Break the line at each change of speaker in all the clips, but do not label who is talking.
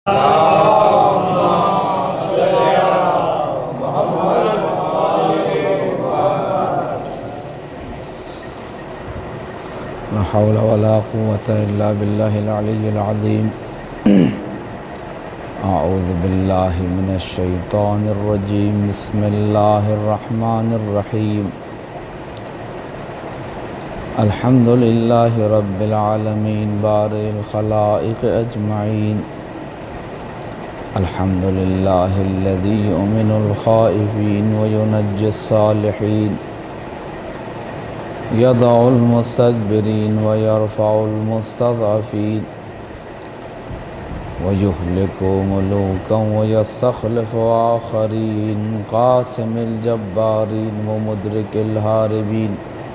لا حول ولا قوة إلا بالله العلي العظيم. أعوذ بالله من الشيطان الرجيم. بسم الله الرحمن الرحيم. الحمد لله رب العالمين بارئ الخلائق أجمعين. الحمد لله الذي يؤمن الخائفين وينجي الصالحين، يضع المستكبرين ويرفع المستضعفين، ويهلك ملوكا ويستخلف آخرين، قاسم الجبارين ومدرك الهاربين،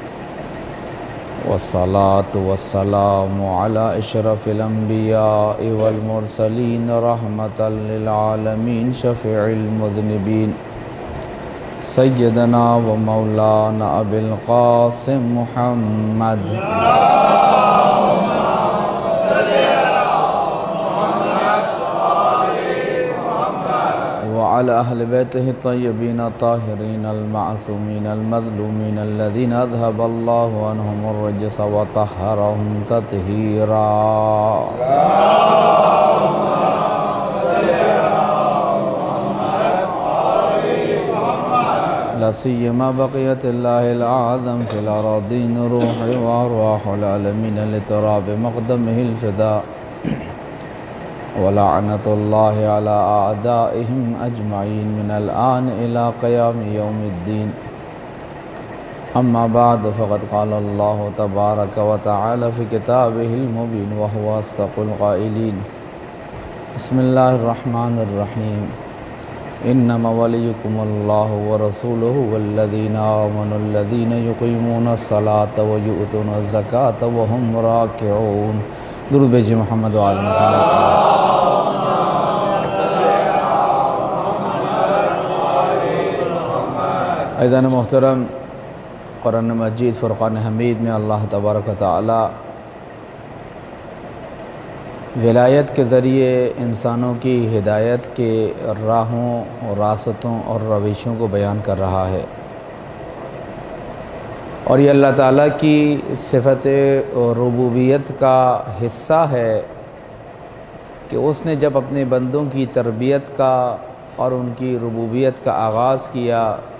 والصلاة والسلام على أشرف الأنبياء والمرسلين رحمة للعالمين شفيع المذنبين سيدنا ومولانا أبي القاسم محمد وعلى أهل بيته الطيبين الطاهرين المعصومين المظلومين الذين أذهب الله عنهم الرجس وطهرهم تطهيرا. لا سيما بقية الله الأعظم في الأراضين روح وأرواح العالمين لتراب مقدمه الفداء، ولعنة الله على أعدائهم أجمعين من الآن إلى قيام يوم الدين. أما بعد، فقد قال الله تبارك وتعالى في كتابه المبين وهو أصدق القائلين. بسم الله الرحمن الرحيم. إنما وليكم الله ورسوله والذين آمنوا الذين يقيمون الصلاة ويؤتون الزكاة وهم راكعون. درود بھیجئے محمد و آل محمد. عزیزان محترم، قرآن مجید فرقان حمید میں اللہ تبارک و تعالی ولایت کے ذریعے انسانوں کی ہدایت کے راہوں اور راستوں اور روشوں کو بیان کر رہا ہے، اور یہ اللہ تعالیٰ کی صفت ربوبیت کا حصہ ہے کہ اس نے جب اپنے بندوں کی تربیت کا اور ان کی ربوبیت کا آغاز کیا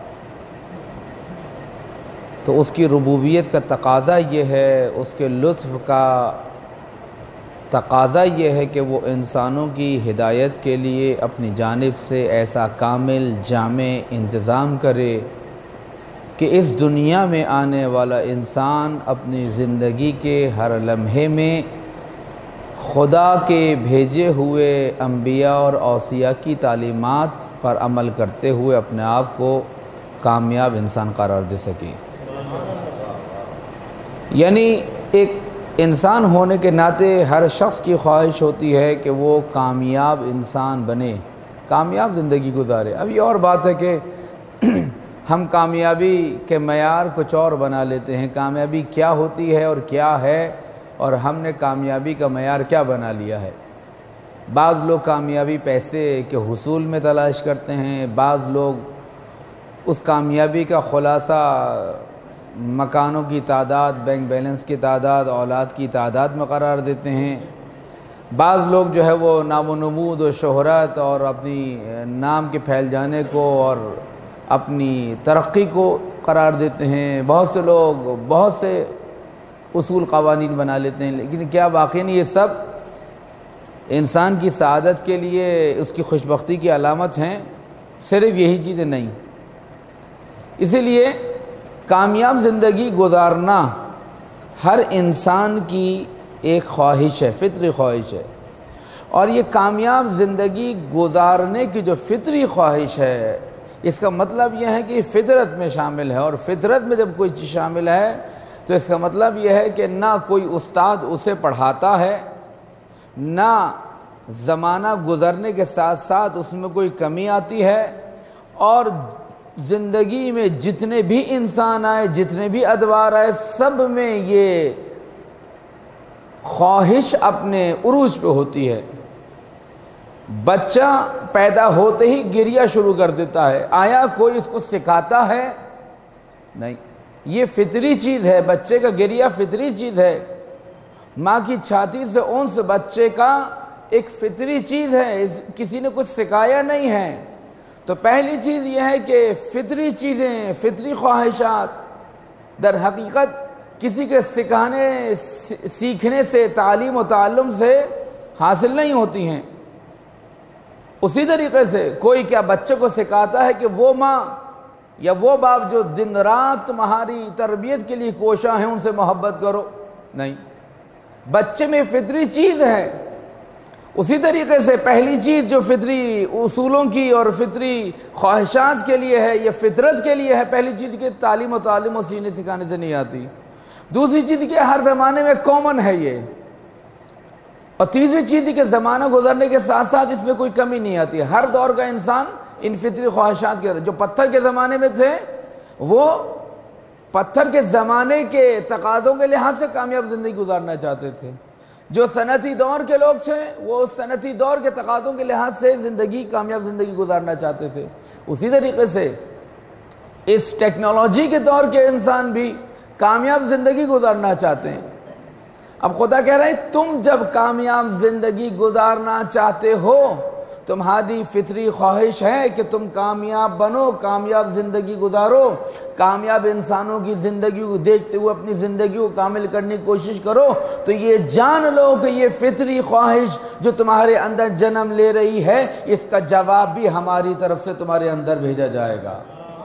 تو اس کی ربوبیت کا تقاضا یہ ہے، اس کے لطف کا تقاضا یہ ہے کہ وہ انسانوں کی ہدایت کے لیے اپنی جانب سے ایسا کامل جامع انتظام کرے کہ اس دنیا میں آنے والا انسان اپنی زندگی کے ہر لمحے میں خدا کے بھیجے ہوئے انبیاء اور اوصیاء کی تعلیمات پر عمل کرتے ہوئے اپنے آپ کو کامیاب انسان قرار دے سکے. یعنی ایک انسان ہونے کے ناطے ہر شخص کی خواہش ہوتی ہے کہ وہ کامیاب انسان بنے، کامیاب زندگی گزارے. اب یہ اور بات ہے کہ ہم کامیابی کے معیار کچھ اور بنا لیتے ہیں، کامیابی کیا ہوتی ہے اور کیا ہے، اور ہم نے کامیابی کا معیار کیا بنا لیا ہے. بعض لوگ کامیابی پیسے کے حصول میں تلاش کرتے ہیں، بعض لوگ اس کامیابی کا خلاصہ مکانوں کی تعداد، بینک بیلنس کی تعداد، اولاد کی تعداد میں قرار دیتے ہیں. بعض لوگ جو ہے وہ نام و نمود و شہرت اور اپنی نام کے پھیل جانے کو اور اپنی ترقی کو قرار دیتے ہیں. بہت سے لوگ بہت سے اصول قوانین بنا لیتے ہیں، لیکن کیا واقعی یہ سب انسان کی سعادت کے لیے، اس کی خوشبختی کی علامت ہیں؟ صرف یہی چیزیں نہیں. اسی لیے کامیاب زندگی گزارنا ہر انسان کی ایک خواہش ہے، فطری خواہش ہے. اور یہ کامیاب زندگی گزارنے کی جو فطری خواہش ہے، اس کا مطلب یہ ہے کہ فطرت میں شامل ہے، اور فطرت میں جب کوئی چیز شامل ہے تو اس کا مطلب یہ ہے کہ نہ کوئی استاد اسے پڑھاتا ہے، نہ زمانہ گزرنے کے ساتھ ساتھ اس میں کوئی کمی آتی ہے، اور زندگی میں جتنے بھی انسان آئے، جتنے بھی ادوار آئے، سب میں یہ خواہش اپنے عروج پہ ہوتی ہے. بچہ پیدا ہوتے ہی گریہ شروع کر دیتا ہے، آیا کوئی اس کو سکھاتا ہے؟ نہیں، یہ فطری چیز ہے، بچے کا گریہ فطری چیز ہے، ماں کی چھاتی سے اونس بچے کا ایک فطری چیز ہے، کسی نے کچھ سکھایا نہیں ہے۔ تو پہلی چیز یہ ہے کہ فطری چیزیں، فطری خواہشات در حقیقت کسی کے سکھانے سیکھنے سے، تعلیم و تعلم سے حاصل نہیں ہوتی ہیں۔ اسی طریقے سے کوئی کیا بچے کو سکھاتا ہے کہ وہ ماں یا وہ باپ جو دن رات تمہاری تربیت کے لیے کوشاں ہیں ان سے محبت کرو؟ نہیں، بچے میں فطری چیز ہے۔ اسی طریقے سے پہلی چیز جو فطری اصولوں کی اور فطری خواہشات کے لیے ہے، یہ فطرت کے لیے ہے، پہلی چیز کہ تعلیم و تعلم و سینے سکھانے سے نہیں آتی۔ دوسری چیز کہ ہر زمانے میں کامن ہے یہ، اور تیسری چیز کہ زمانہ گزرنے کے ساتھ ساتھ اس میں کوئی کمی نہیں آتی، ہر دور کا انسان ان فطری خواہشات کے، جو پتھر کے زمانے میں تھے وہ پتھر کے زمانے کے تقاضوں کے لحاظ سے کامیاب زندگی گزارنا چاہتے تھے، جو صنعتی دور کے لوگ تھے وہ صنعتی دور کے تقاضوں کے لحاظ سے کامیاب زندگی گزارنا چاہتے تھے۔ اسی طریقے سے اس ٹیکنالوجی کے دور کے انسان بھی کامیاب زندگی گزارنا چاہتے ہیں۔ اب خدا کہہ رہے ہیں تم جب کامیاب زندگی گزارنا چاہتے ہو، تمہاری فطری خواہش ہے کہ تم کامیاب بنو، کامیاب زندگی گزارو، کامیاب انسانوں کی زندگی کو دیکھتے ہوئے اپنی زندگی کو کامل کرنے کی کوشش کرو، تو یہ جان لو کہ یہ فطری خواہش جو تمہارے اندر جنم لے رہی ہے، اس کا جواب بھی ہماری طرف سے تمہارے اندر بھیجا جائے گا۔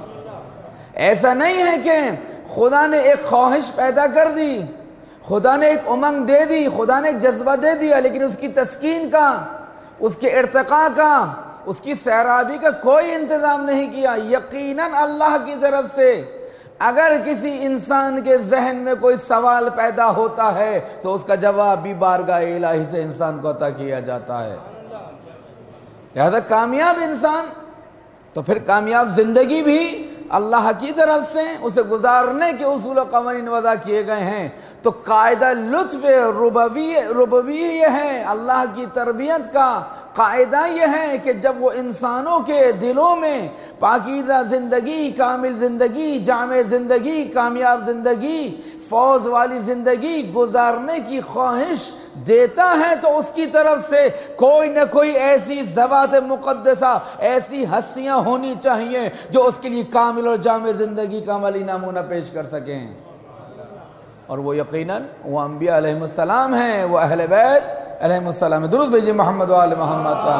ایسا نہیں ہے کہ خدا نے ایک خواہش پیدا کر دی، خدا نے ایک امنگ دے دی، خدا نے ایک جذبہ دے دیا، لیکن اس کی تسکین کا، اس کے ارتقاء کا، اس کی سیرابی کا کوئی انتظام نہیں کیا۔ یقیناً اللہ کی طرف سے اگر کسی انسان کے ذہن میں کوئی سوال پیدا ہوتا ہے تو اس کا جواب بھی بارگاہ الہی سے انسان کو عطا کیا جاتا ہے۔ لہذا کامیاب انسان تو پھر کامیاب زندگی بھی اللہ کی طرف سے اسے گزارنے کے اصول و قوانین وضع کیے گئے ہیں۔ تو قاعدہ لطف ربوی یہ ہے، اللہ کی تربیت کا قاعدہ یہ ہے کہ جب وہ انسانوں کے دلوں میں پاکیزہ زندگی، کامل زندگی، جامع زندگی، کامیاب زندگی، فوز والی زندگی گزارنے کی خواہش دیتا ہے تو اس کی طرف سے کوئی نہ کوئی ایسی ذوات مقدسہ، ایسی ہستیاں ہونی چاہیے جو اس کے لیے کامل اور جامع زندگی کا عملی نمونہ پیش کر سکیں، اور وہ یقیناً وہ انبیاء علیہم السلام ہیں، وہ اہل بیت علیہم السلام ہیں۔ درود بھیجئے محمد و آل محمد کا۔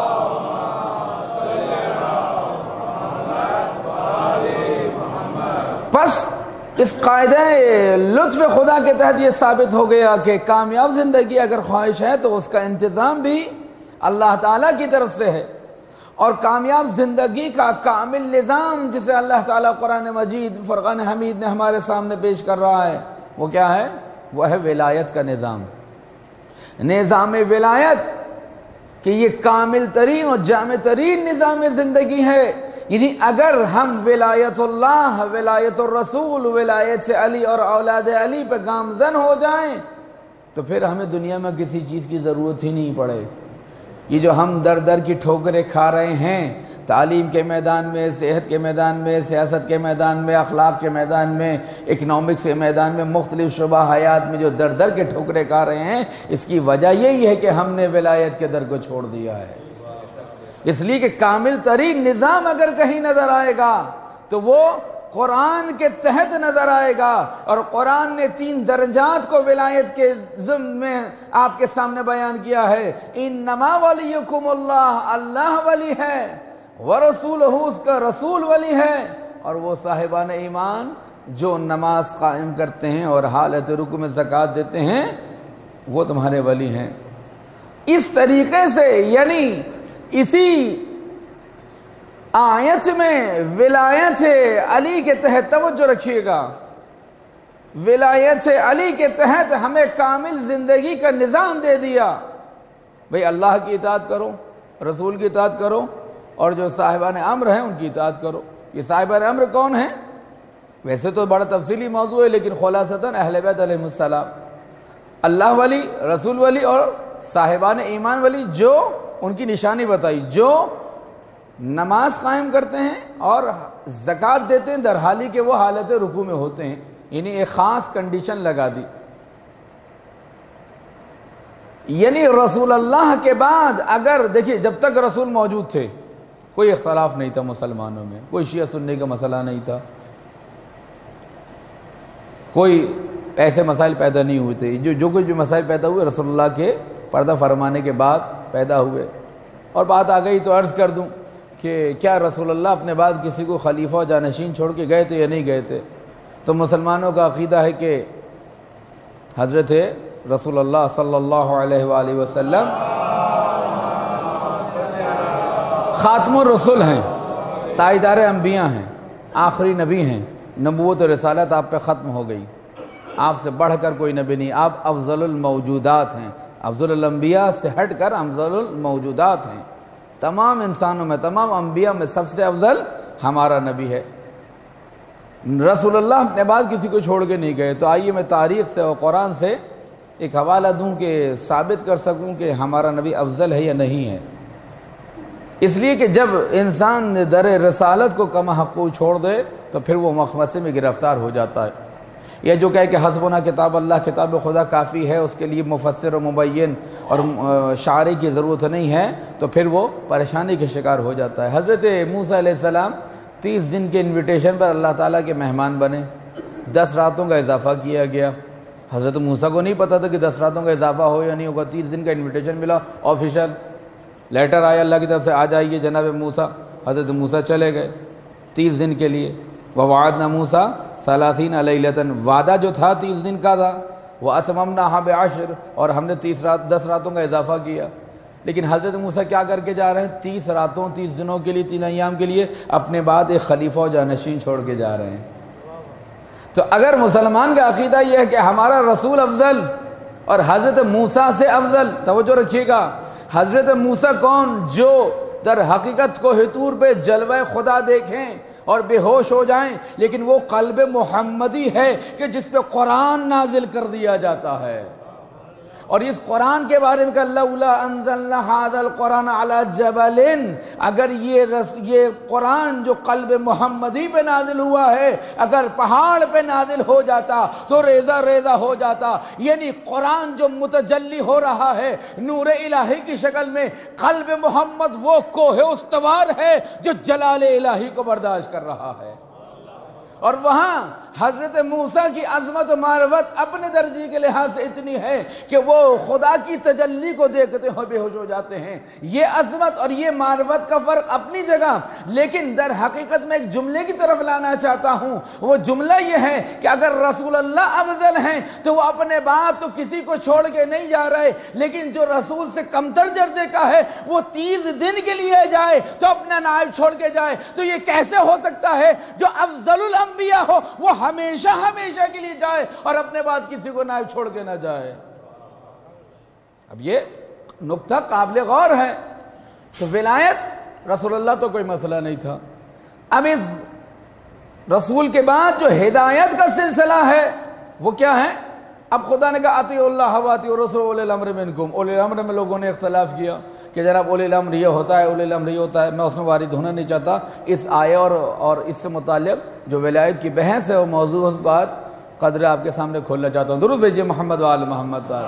پس اس قاعدہ لطف خدا کے تحت یہ ثابت ہو گیا کہ کامیاب زندگی اگر خواہش ہے تو اس کا انتظام بھی اللہ تعالیٰ کی طرف سے ہے، اور کامیاب زندگی کا کامل نظام جسے اللہ تعالیٰ قرآن مجید فرقان حمید نے ہمارے سامنے پیش کر رہا ہے، وہ کیا ہے؟ وہ ہے ولایت کا نظام، نظام ولایت، کہ یہ کامل ترین اور جامع ترین نظام زندگی ہے۔ یعنی اگر ہم ولایت اللہ، ولایت الرسول، ولایت علی اور اولاد علی پہ گامزن ہو جائیں تو پھر ہمیں دنیا میں کسی چیز کی ضرورت ہی نہیں پڑے۔ یہ جو ہم در در کی ٹھوکریں کھا رہے ہیں، تعلیم کے میدان میں، صحت کے میدان میں، سیاست کے میدان میں، اخلاق کے میدان میں، اکنامکس کے میدان میں، مختلف شعبہ حیات میں جو در در کے ٹھوکریں کھا رہے ہیں، اس کی وجہ یہی ہے کہ ہم نے ولایت کے در کو چھوڑ دیا ہے۔ اس لیے کہ کامل ترین نظام اگر کہیں نظر آئے گا تو وہ قرآن کے تحت نظر آئے گا، اور قرآن نے 3 درجات کو ولایت کے ضمن میں آپ کے سامنے بیان کیا ہے۔ انما ولیکم اللہ، اللہ ولی ہے، ورسولہ، اس کا رسول ولی ہے، اور وہ صاحبان ایمان جو نماز قائم کرتے ہیں اور حالت رکوع میں زکوٰۃ دیتے ہیں وہ تمہارے ولی ہیں۔ اس طریقے سے یعنی اسی آیت میں ولایت علی کے تحت توجہ رکھیے گا، ولایت علی کے تحت ہمیں کامل زندگی کا نظام دے دیا۔ بھئی اللہ کی اطاعت کرو، رسول کی اطاعت کرو، اور جو صاحبان امر ہیں ان کی اطاعت کرو۔ یہ صاحبان امر کون ہیں؟ ویسے تو بڑا تفصیلی موضوع ہے، لیکن خلاصتاً اہل بیت علیہم السلام، اللہ ولی، رسول ولی اور صاحبان ایمان ولی جو ان کی نشانی بتائی جو نماز قائم کرتے ہیں اور زکوٰۃ دیتے ہیں در حالی کہ وہ حالت رکوع میں ہوتے ہیں، یعنی ایک خاص کنڈیشن لگا دی. یعنی رسول اللہ کے بعد اگر دیکھیے جب تک رسول موجود تھے کوئی اختلاف نہیں تھا مسلمانوں میں، کوئی شیعہ سنی کا مسئلہ نہیں تھا، کوئی ایسے مسائل پیدا نہیں ہوئے تھے. جو کچھ بھی مسائل پیدا ہوئے رسول اللہ کے پردہ فرمانے کے بعد پیدا ہوئے. اور بات آ گئی تو عرض کر دوں کہ کیا رسول اللہ اپنے بعد کسی کو خلیفہ و جانشین چھوڑ کے گئے تھے یا نہیں گئے تھے؟ تو مسلمانوں کا عقیدہ ہے کہ حضرت رسول اللہ صلی اللہ علیہ وآلہ وسلم خاتم الرسول ہیں، تاجدار انبیاء ہیں، آخری نبی ہیں. نبوت و رسالت آپ پہ ختم ہو گئی، آپ سے بڑھ کر کوئی نبی نہیں، آپ افضل الموجودات ہیں، افضل الانبیاء سے ہٹ کر افضل الموجودات ہیں. تمام انسانوں میں، تمام انبیاء میں سب سے افضل ہمارا نبی ہے. رسول اللہ اپنے بعد کسی کو چھوڑ کے نہیں گئے. تو آئیے میں تاریخ سے اور قرآن سے ایک حوالہ دوں کہ ثابت کر سکوں کہ ہمارا نبی افضل ہے یا نہیں ہے. اس لیے کہ جب انسان در رسالت کو کم حقو چھوڑ دے تو پھر وہ مخمصے میں گرفتار ہو جاتا ہے. یا جو کہے کہ حسبنا کتاب اللہ، کتاب خدا کافی ہے، اس کے لیے مفسر و مبین اور شاعری کی ضرورت نہیں ہے، تو پھر وہ پریشانی کے شکار ہو جاتا ہے. حضرت موسیٰ علیہ السلام 30 دن کے انویٹیشن پر اللہ تعالیٰ کے مہمان بنے، 10 راتوں کا اضافہ کیا گیا. حضرت موسیٰ کو نہیں پتا تھا کہ 10 راتوں کا اضافہ ہو یا نہیں ہوگا. 30 دن کا انویٹیشن ملا، آفیشل لیٹر آیا اللہ کی طرف سے، آ جائیے جناب موسیٰ. حضرت موسیٰ چلے گئے 30 دن کے لیے. وَوَعَدْنَا مُوسَىٰ 30 لَيْلَةً، وعدہ جو تھا 30 دن کا تھا. وَأَتْمَمْنَاهَا بِعَشْرٍ، اور ہم نے 10 راتوں کا اضافہ کیا. لیکن حضرت موسیٰ کیا کر کے جا رہے ہیں؟ 30 راتوں 30 دنوں کے لیے، 3 ایام کے لیے اپنے بعد ایک خلیفہ و جانشین چھوڑ کے جا رہے ہیں. تو اگر مسلمان کا عقیدہ یہ ہے کہ ہمارا رسول افضل اور حضرت موسیٰ سے افضل، توجہ رکھیے گا، حضرت موسیٰ کون؟ جو در حقیقت کو حضور پہ جلوہ خدا دیکھیں اور بے ہوش ہو جائیں، لیکن وہ قلب محمدی ہے کہ جس پہ قرآن نازل کر دیا جاتا ہے. اور اس قرآن کے بارے میں کہ لولا انزلنا ھذا القرآن علی جبل، اگر یہ قرآن جو قلب محمدی پہ نازل ہوا ہے اگر پہاڑ پہ نازل ہو جاتا تو ریزہ ریزہ ہو جاتا. یعنی قرآن جو متجلی ہو رہا ہے نور الہی کی شکل میں، قلب محمد وہ کوہ استوار ہے جو جلال الہی کو برداشت کر رہا ہے. اور وہاں حضرت موسیٰ کی عظمت و معرفت اپنے درجے کے لحاظ سے اتنی ہے کہ وہ خدا کی تجلی کو دیکھتے ہوئے بے ہوش ہو جاتے ہیں. یہ عظمت اور یہ معرفت کا فرق اپنی جگہ، لیکن در حقیقت میں ایک جملے کی طرف لانا چاہتا ہوں. وہ جملہ یہ ہے کہ اگر رسول اللہ افضل ہیں تو وہ اپنے بعد تو کسی کو چھوڑ کے نہیں جا رہے، لیکن جو رسول سے کمتر درجے کا ہے وہ 30 دن کے لیے جائے تو اپنا نائب چھوڑ کے جائے. تو یہ کیسے ہو سکتا ہے جو افضل الانبیاء ہو وہ ہمیشہ کے لیے جائے اور اپنے بعد کسی کو نائب چھوڑ کے نہ جائے؟ اب یہ نقطہ قابل غور ہے. تو ولایت رسول اللہ تو کوئی مسئلہ نہیں تھا. اب اس رسول کے بعد جو ہدایت کا سلسلہ ہے وہ کیا ہے؟ اب خدا نے کہا اطیعوا اللہ واطیعوا الرسول اولی الامر منکم. اولی الامر میں لوگوں نے اختلاف کیا کہ جناب اولی الامر یہ ہوتا ہے، اولی الامر یہ ہوتا ہے. میں اس میں وارد ہونا نہیں چاہتا. اس آیے اور اس سے متعلق جو ولایت کی بحث ہے وہ موضوع اس بات قدر آپ کے سامنے کھولنا چاہتا ہوں. درود بھیجیے محمد وآل محمد پر.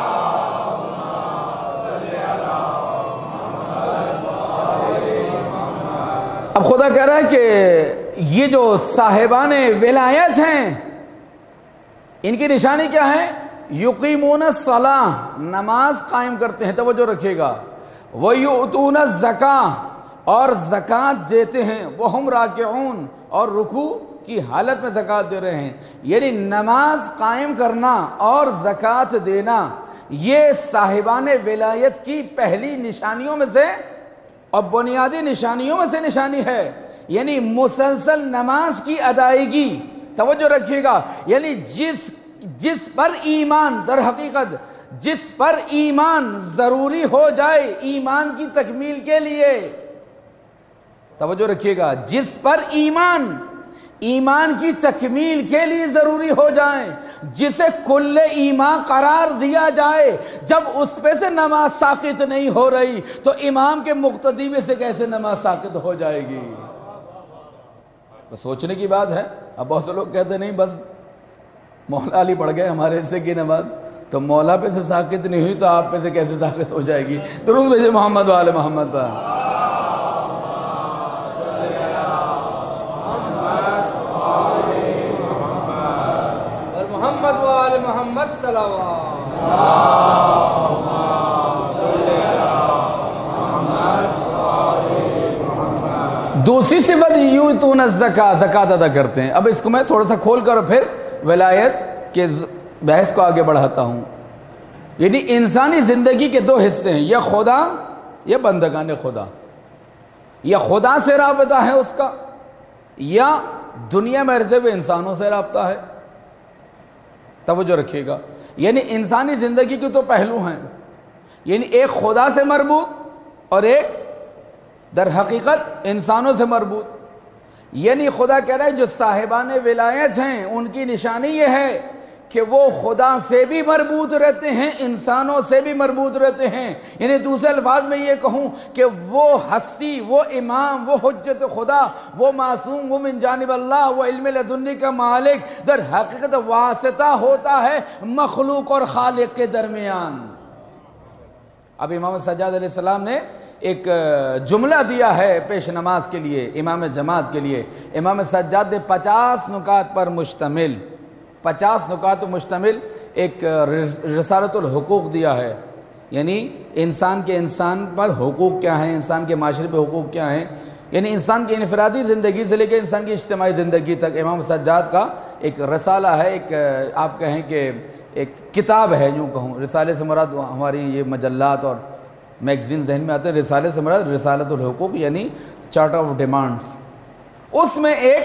اب خدا کہہ رہا ہے کہ یہ جو صاحبان ولایت ہیں ان کی نشانی کیا ہے؟ یقیمون الصلاۃ، نماز قائم کرتے ہیں. توجہ رکھیے گا. وَيُؤْتُونَ الزَّكَاةَ، اور زکوٰۃ دیتے ہیں. وَهُمْ راکعون، اور رکوع کی حالت میں زکوٰۃ دے رہے ہیں. یعنی نماز قائم کرنا اور زکوٰۃ دینا یہ صاحبان ولایت کی پہلی نشانیوں میں سے اور بنیادی نشانیوں میں سے نشانی ہے. یعنی مسلسل نماز کی ادائیگی. توجہ رکھیے گا. یعنی جس پر ایمان، در حقیقت جس پر ایمان ضروری ہو جائے ایمان کی تکمیل کے لیے، توجہ رکھیے گا، جس پر ایمان ایمان کی تکمیل کے لیے ضروری ہو جائیں، جسے کل ایمان قرار دیا جائے، جب اس پہ سے نماز ساقط نہیں ہو رہی تو امام کے مقتدی میں سے کیسے نماز ساقط ہو جائے گی؟ بس سوچنے کی بات ہے۔ اب بہت سے لوگ کہتے نہیں بس مولا علی پڑھ گئے ہمارے حصے کی نماز، تو مولا پہ سے ساقط نہیں ہوئی تو آپ پہ سے کیسے ساقط ہو جائے گی؟ درود بھیجے محمد و آل محمد پر۔
محمد و آل محمد صلوات۔
دوسری صفت یؤتون الزکاۃ، زکوٰۃ ادا کرتے ہیں۔ اب اس کو میں تھوڑا سا کھول کر پھر ولایت کے بحث کو آگے بڑھاتا ہوں۔ یعنی انسانی زندگی کے دو حصے ہیں، یا خدا یا بندگان خدا، یا خدا سے رابطہ ہے اس کا، یا دنیا میں رہتے ہوئے انسانوں سے رابطہ ہے۔ توجہ رکھیے گا، یعنی انسانی زندگی کے تو پہلو ہیں، یعنی ایک خدا سے مربوط اور ایک در حقیقت انسانوں سے مربوط۔ یعنی خدا کہہ رہا ہے جو صاحبان ولایت ہیں ان کی نشانی یہ ہے کہ وہ خدا سے بھی مربوط رہتے ہیں، انسانوں سے بھی مربوط رہتے ہیں۔ یعنی دوسرے الفاظ میں یہ کہوں کہ وہ ہستی، وہ امام، وہ حجت خدا، وہ معصوم، وہ من جانب اللہ، وہ علم لدنی کا مالک در حقیقت واسطہ ہوتا ہے مخلوق اور خالق کے درمیان۔ اب امام سجاد علیہ السلام نے ایک جملہ دیا ہے پیش نماز کے لیے، امام جماعت کے لیے۔ امام سجاد نے 50 نکات پر مشتمل 50 نکات مشتمل ایک رسالۃ الحقوق دیا ہے، یعنی انسان کے انسان پر حقوق کیا ہیں، انسان کے معاشرے پہ حقوق کیا ہیں، یعنی انسان کی انفرادی زندگی سے لے کے انسان کی اجتماعی زندگی تک امام سجاد کا ایک رسالہ ہے، ایک آپ کہیں کہ ایک کتاب ہے، یوں کہوں۔ رسالے سے مراد ہماری یہ مجلات اور میگزین ذہن میں آتے ہیں، رسالے سے مراد رسالۃ الحقوق یعنی چارٹ آف ڈیمانڈز۔ اس میں ایک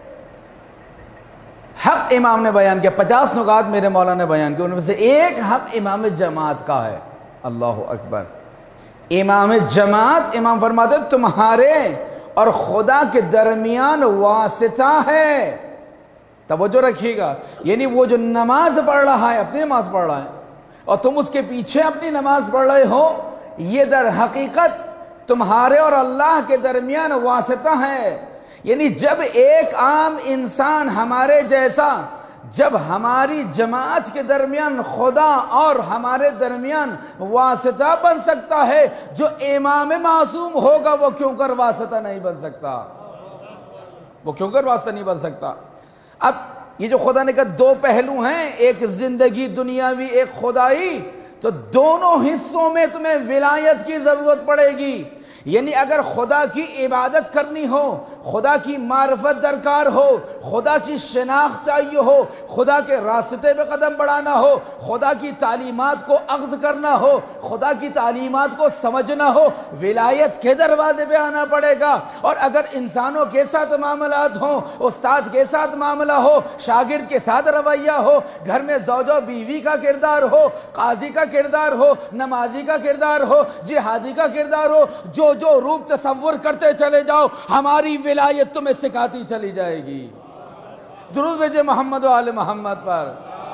حق امام نے بیان کیا، 50 نکات میرے مولا نے بیان کیا، ان میں سے ایک حق امام جماعت کا ہے۔ اللہ اکبر! امام جماعت، امام فرماتے تمہارے اور خدا کے درمیان واسطہ ہے۔ توجہ رکھیے گا، یعنی وہ جو نماز پڑھ رہا ہے، اپنی نماز پڑھ رہا ہے اور تم اس کے پیچھے اپنی نماز پڑھ رہے ہو، یہ در حقیقت تمہارے اور اللہ کے درمیان واسطہ ہے۔ یعنی جب ایک عام انسان ہمارے جیسا، جب ہماری جماعت کے درمیان خدا اور ہمارے درمیان واسطہ بن سکتا ہے، جو امام معصوم ہوگا وہ کیوں کر واسطہ نہیں بن سکتا؟ وہ کیوں کر واسطہ نہیں بن سکتا؟ اب یہ جو خدا نے کہا دو پہلو ہیں، ایک زندگی دنیاوی، ایک خدائی، تو دونوں حصوں میں تمہیں ولایت کی ضرورت پڑے گی۔ یعنی اگر خدا کی عبادت کرنی ہو، خدا کی معرفت درکار ہو، خدا کی شناخت چاہیے ہو، خدا کے راستے پہ قدم بڑھانا ہو، خدا کی تعلیمات کو اخذ کرنا ہو، خدا کی تعلیمات کو سمجھنا ہو، ولایت کے دروازے پہ آنا پڑے گا۔ اور اگر انسانوں کے ساتھ معاملات ہوں، استاد کے ساتھ معاملہ ہو، شاگرد کے ساتھ رویہ ہو، گھر میں زوج و بیوی کا کردار ہو، قاضی کا کردار ہو، نمازی کا کردار ہو، جہادی کا کردار ہو، جو روپ تصور کرتے چلے جاؤ، ہماری ولایت تمہیں سکھاتی چلی جائے گی۔ درود بھیجے محمد و آل محمد پر۔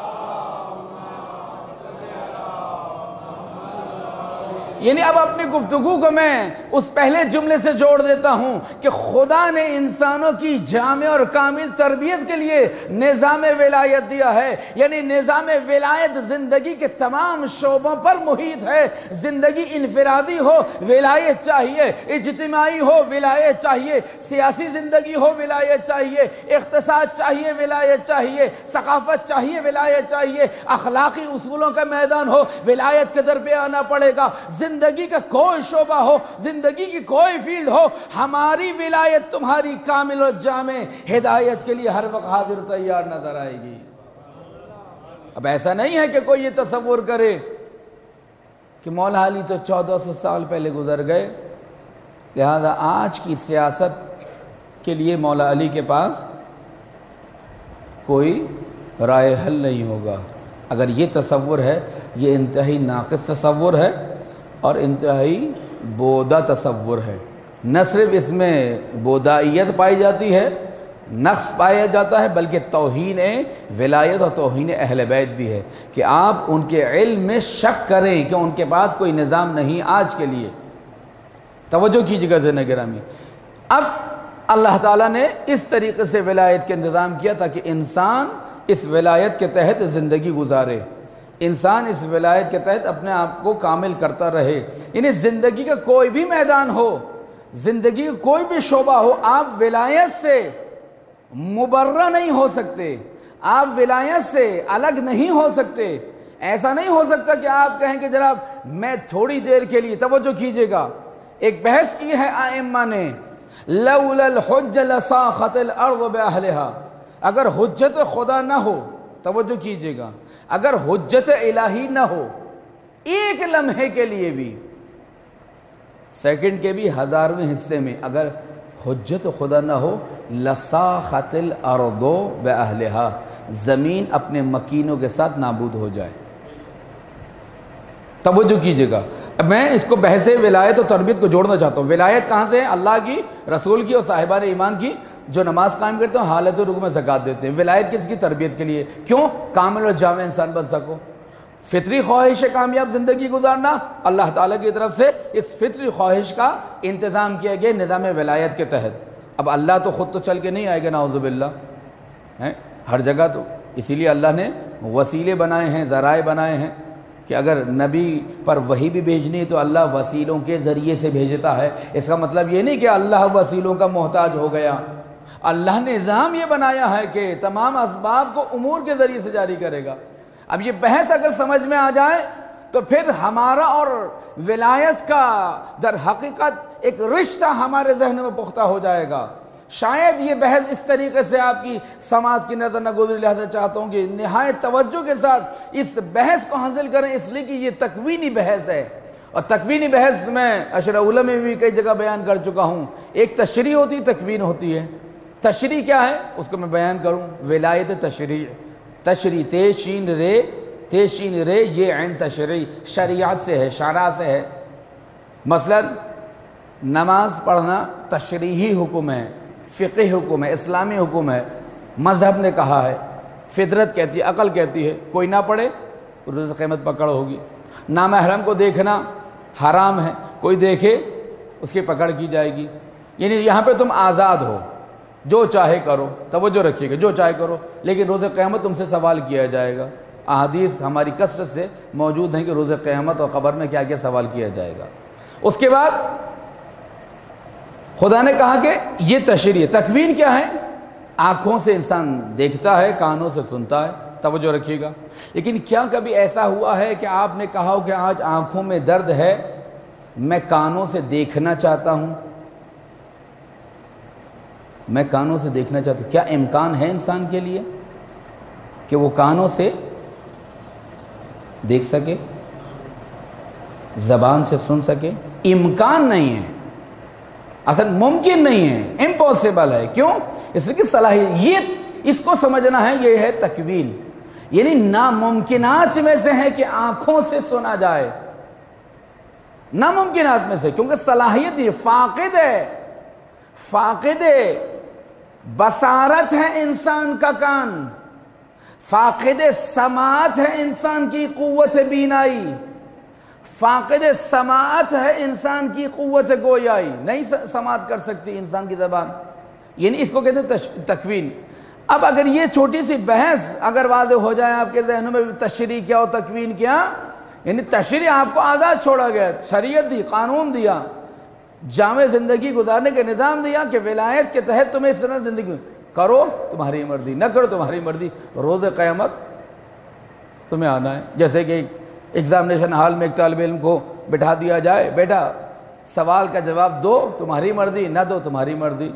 یعنی اب اپنی گفتگو کو میں اس پہلے جملے سے جوڑ دیتا ہوں کہ خدا نے انسانوں کی جامع اور کامل تربیت کے لیے نظام ولایت دیا ہے۔ یعنی نظام ولایت زندگی کے تمام شعبوں پر محیط ہے۔ زندگی انفرادی ہو، ولایت چاہیے، اجتماعی ہو، ولایت چاہیے، سیاسی زندگی ہو، ولایت چاہیے، اقتصاد چاہیے، ولایت چاہیے، ثقافت چاہیے، ولایت چاہیے، اخلاقی اصولوں کا میدان ہو، ولایت کے در پہ آنا پڑے گا۔ زندگی کا کوئی شعبہ ہو، زندگی کی کوئی فیلڈ ہو، ہماری ولایت تمہاری کامل و جامع ہدایت کے لیے ہر وقت حاضر تیار نظر آئے گی۔ اب ایسا نہیں ہے کہ کوئی یہ تصور کرے کہ مولا علی تو 1400 سال پہلے گزر گئے، لہذا آج کی سیاست کے لیے مولا علی کے پاس کوئی رائے حل نہیں ہوگا۔ اگر یہ تصور ہے، یہ انتہائی ناقص تصور ہے اور انتہائی بودا تصور ہے۔ نہ صرف اس میں بودائیت پائی جاتی ہے نقص پایا جاتا ہے بلکہ توہین ولایت اور توہین اہل بیت بھی ہے کہ آپ ان کے علم میں شک کریں کہ ان کے پاس کوئی نظام نہیں آج کے لیے۔ توجہ کیجیے گا ذہن گرامی۔ اب اللہ تعالیٰ نے اس طریقے سے ولایت کا انتظام کیا تاکہ انسان اس ولایت کے تحت زندگی گزارے، انسان اس ولایت کے تحت اپنے آپ کو کامل کرتا رہے۔ یعنی زندگی کا کوئی بھی میدان ہو، زندگی کا کوئی بھی شعبہ ہو، آپ ولایت سے مبرہ نہیں ہو سکتے، آپ ولایت سے الگ نہیں ہو سکتے۔ ایسا نہیں ہو سکتا کہ آپ کہیں کہ جناب میں تھوڑی دیر کے لیے، توجہ کیجئے گا، ایک بحث کی ہے ائمہ نے، لولا الحج لساخت الارض باہلہا، اگر حجت خدا نہ ہو، توجہ کیجئے گا، اگر حجت الہی نہ ہو ایک لمحے کے لیے بھی، سیکنڈ کے بھی ہزارویں حصے میں، اگر حجت خدا نہ ہو، لساخت الارض باہلہا، زمین اپنے مکینوں کے ساتھ نابود ہو جائے۔ توجہ کیجئے گا، میں اس کو بحث ولایت اور تربیت کو جوڑنا چاہتا ہوں۔ ولایت کہاں سے ہے؟ اللہ کی، رسول کی اور صاحبان ایمان کی، جو نماز قائم کرتے ہیں حالت رکوع میں زکوٰۃ دیتے ہیں۔ ولایت کس کی؟ تربیت کے لیے۔ کیوں؟ کامل اور جامع انسان بن سکو۔ فطری خواہش کامیاب زندگی گزارنا، اللہ تعالیٰ کی طرف سے اس فطری خواہش کا انتظام کیا گیا نظام ولایت کے تحت۔ اب اللہ تو خود تو چل کے نہیں آئے گا، نعوذ باللہ، ہر جگہ تو، اسی لیے اللہ نے وسیلے بنائے ہیں، ذرائع بنائے ہیں کہ اگر نبی پر وحی بھی بھیجنی ہے تو اللہ وسیلوں کے ذریعے سے بھیجتا ہے۔ اس کا مطلب یہ نہیں کہ اللہ وسیلوں کا محتاج ہو گیا، اللہ نے نظام یہ بنایا ہے کہ تمام اسباب کو امور کے ذریعے سے جاری کرے گا۔ اب یہ بحث اگر سمجھ میں آ جائے تو پھر ہمارا اور ولایت کا در حقیقت ایک رشتہ ہمارے ذہن میں پختہ ہو جائے گا۔ شاید یہ بحث اس طریقے سے آپ کی سماعت کی نظر نہ گزری، لہذا چاہتا ہوں کہ نہایت توجہ کے ساتھ اس بحث کو حاصل کریں، اس لیے کہ یہ تکوینی بحث ہے، اور تکوینی بحث میں اشرح الاولى میں بھی کئی جگہ بیان کر چکا ہوں۔ ایک تشریح ہوتی ہے، تکوین ہوتی ہے۔ تشریح کیا ہے اس کو میں بیان کروں، ولایت تشریع، تشریع تے شین رے یہ عین تشریع، شریعت سے ہے، شرع سے ہے۔ مثلا نماز پڑھنا تشریحی حکم ہے، فقہی حکم ہے، اسلامی حکم ہے، مذہب نے کہا ہے، فطرت کہتی ہے، عقل کہتی ہے، کوئی نہ پڑھے روز قیامت پکڑ ہوگی۔ نامحرم کو دیکھنا حرام ہے، کوئی دیکھے اس کی پکڑ کی جائے گی۔ یعنی یہاں پہ تم آزاد ہو، جو چاہے کرو، توجہ رکھیے گا، جو چاہے کرو، لیکن روز قیامت تم سے سوال کیا جائے گا۔ احادیث ہماری کثرت سے موجود ہیں کہ روز قیامت اور قبر میں کیا کیا سوال کیا جائے گا۔ اس کے بعد خدا نے کہا کہ یہ تشریع، تکوین کیا ہے؟ آنکھوں سے انسان دیکھتا ہے، کانوں سے سنتا ہے، توجہ رکھیے گا۔ لیکن کیا کبھی ایسا ہوا ہے کہ آپ نے کہا ہو کہ آج آنکھوں میں درد ہے، میں کانوں سے دیکھنا چاہتا ہوں، میں کانوں سے دیکھنا چاہتا ہوں؟ کیا امکان ہے انسان کے لیے کہ وہ کانوں سے دیکھ سکے، زبان سے سن سکے؟ امکان نہیں ہے، اصل ممکن نہیں ہے، امپاسبل ہے۔ کیوں؟ اس لیے کہ صلاحیت، اس کو سمجھنا ہے، یہ ہے تکوین، یعنی ناممکنات میں سے ہے کہ آنکھوں سے سنا جائے، ناممکنات میں سے، کیونکہ صلاحیت یہ فاقد ہے، فاقد بصارت ہے انسان کا کان، فاقد سماعت ہے انسان کی قوت بینائی، فاقد سماعت ہے انسان کی قوت گویائی، نہیں سماعت کر سکتی انسان کی زبان، یعنی اس کو کہتے ہیں تکوین۔ اب اگر یہ چھوٹی سی بحث اگر واضح ہو جائے آپ کے ذہنوں میں، تشریع کیا اور تکوین کیا، یعنی تشریع آپ کو آزاد چھوڑا گیا، شریعت دی، قانون دیا، جامع زندگی گزارنے کا نظام دیا کہ ولایت کے تحت تمہیں اس طرح زندگی کرو، تمہاری مرضی، نہ کرو تمہاری مرضی، روز قیامت تمہیں آنا ہے۔ جیسے کہ ایگزامینیشن ہال میں ایک طالب علم کو بٹھا دیا جائے، بیٹا سوال کا جواب دو، تمہاری مرضی، نہ دو تمہاری مرضی،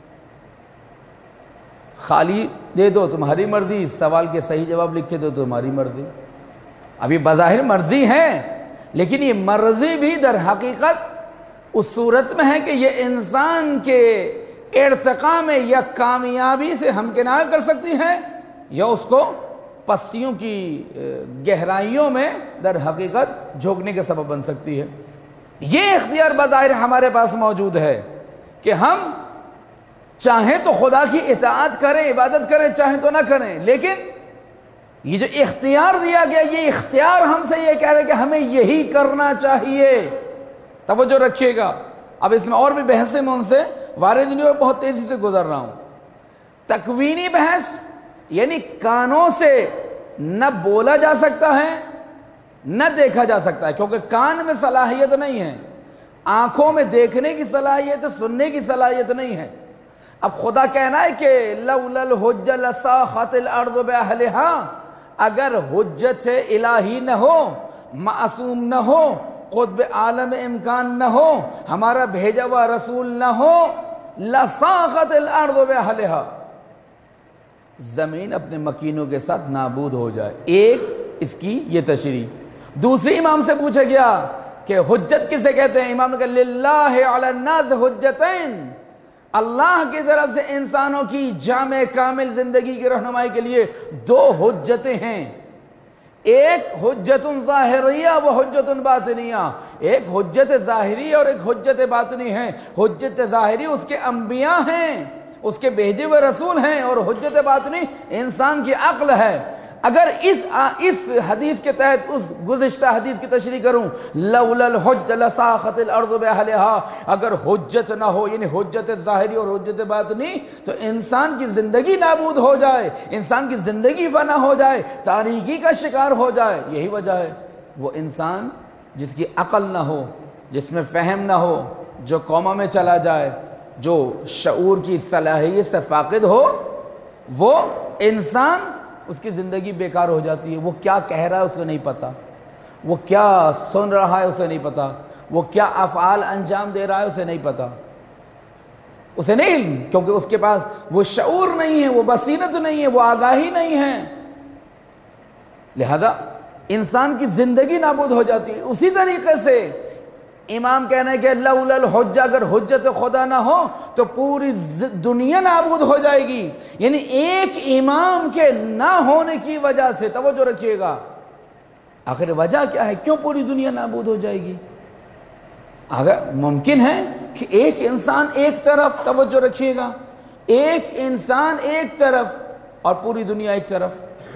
خالی دے دو تمہاری مرضی، سوال کے صحیح جواب لکھ کے دو تمہاری مرضی۔ اب یہ بظاہر مرضی ہے، لیکن یہ مرضی بھی در حقیقت اس صورت میں ہے کہ یہ انسان کے ارتقاء میں یا کامیابی سے ہمکنار کر سکتی ہے، یا اس کو پستیوں کی گہرائیوں میں در حقیقت جھونکنے کا سبب بن سکتی ہے۔ یہ اختیار بظاہر ہمارے پاس موجود ہے کہ ہم چاہیں تو خدا کی اطاعت کریں، عبادت کریں، چاہیں تو نہ کریں، لیکن یہ جو اختیار دیا گیا، یہ اختیار ہم سے یہ کہہ رہے کہ ہمیں یہی کرنا چاہیے۔ توجہ رکھیے گا، اب اس میں اور بھی بحثیں میں ان سے وارد نہیں اور بہت تیزی سے گزر رہا ہوں۔ تکوینی بحث یعنی کانوں سے نہ بولا جا سکتا ہے نہ دیکھا جا سکتا ہے، کیونکہ کان میں صلاحیت نہیں ہے، آنکھوں میں دیکھنے کی صلاحیت، سننے کی صلاحیت نہیں ہے۔ اب خدا کہنا ہے کہ لولا الحجۃ لساخت الارض باہلھا، اگر حجت الہی نہ ہو، معصوم نہ ہو، قطب عالم امکان نہ ہو، ہمارا بھیجا ہوا رسول نہ ہو، لساخت الارض باہلھا، زمین اپنے مکینوں کے ساتھ نابود ہو جائے۔ ایک اس کی یہ تشریح۔ دوسری امام سے پوچھا گیا کہ حجت کسے کہتے ہیں؟ امام نے کہا للہ علی الناس حجتین، اللہ کی طرف سے انسانوں کی جامع کامل زندگی کی رہنمائی کے لیے دو حجتیں ہیں، ایک حجت ظاہریہ و حجت باطنیہ، ایک حجت ظاہری اور ایک حجت باطنی ہے۔ حجت ظاہری اس کے انبیاء ہیں، اس کے بھیجے ہوئے رسول ہیں، اور حجت باطنی انسان کی عقل ہے۔ اگر اس حدیث کے تحت اس گزشتہ حدیث کی تشریح کروں، لولا الحجۃ لساخت الارض باہلھا، اگر حجت نہ ہو یعنی حجت ظاہری اور حجت باطنی، تو انسان کی زندگی نابود ہو جائے، انسان کی زندگی فنا ہو جائے، تاریکی کا شکار ہو جائے۔ یہی وجہ ہے وہ انسان جس کی عقل نہ ہو، جس میں فہم نہ ہو، جو کوما میں چلا جائے، جو شعور کی صلاحیت سے فاقد ہو، وہ انسان اس کی زندگی بیکار ہو جاتی ہے۔ وہ کیا کہہ رہا ہے اسے نہیں پتا، وہ کیا سن رہا ہے اسے نہیں پتا، وہ کیا افعال انجام دے رہا ہے اسے نہیں پتا، اسے نہیں علم، کیونکہ اس کے پاس وہ شعور نہیں ہے، وہ بصیرت نہیں ہے، وہ آگاہی نہیں ہے، لہذا انسان کی زندگی نابود ہو جاتی ہے۔ اسی طریقے سے امام کہنا ہے کہ لولا الحجہ، اگر حجت خدا نہ ہو تو پوری دنیا نابود ہو جائے گی، یعنی ایک امام کے نہ ہونے کی وجہ سے۔ توجہ رکھیے گا، آخر وجہ کیا ہے، کیوں پوری دنیا نابود ہو جائے گی؟ اگر ممکن ہے کہ ایک انسان ایک طرف، توجہ رکھیے گا، ایک انسان ایک طرف اور پوری دنیا ایک طرف۔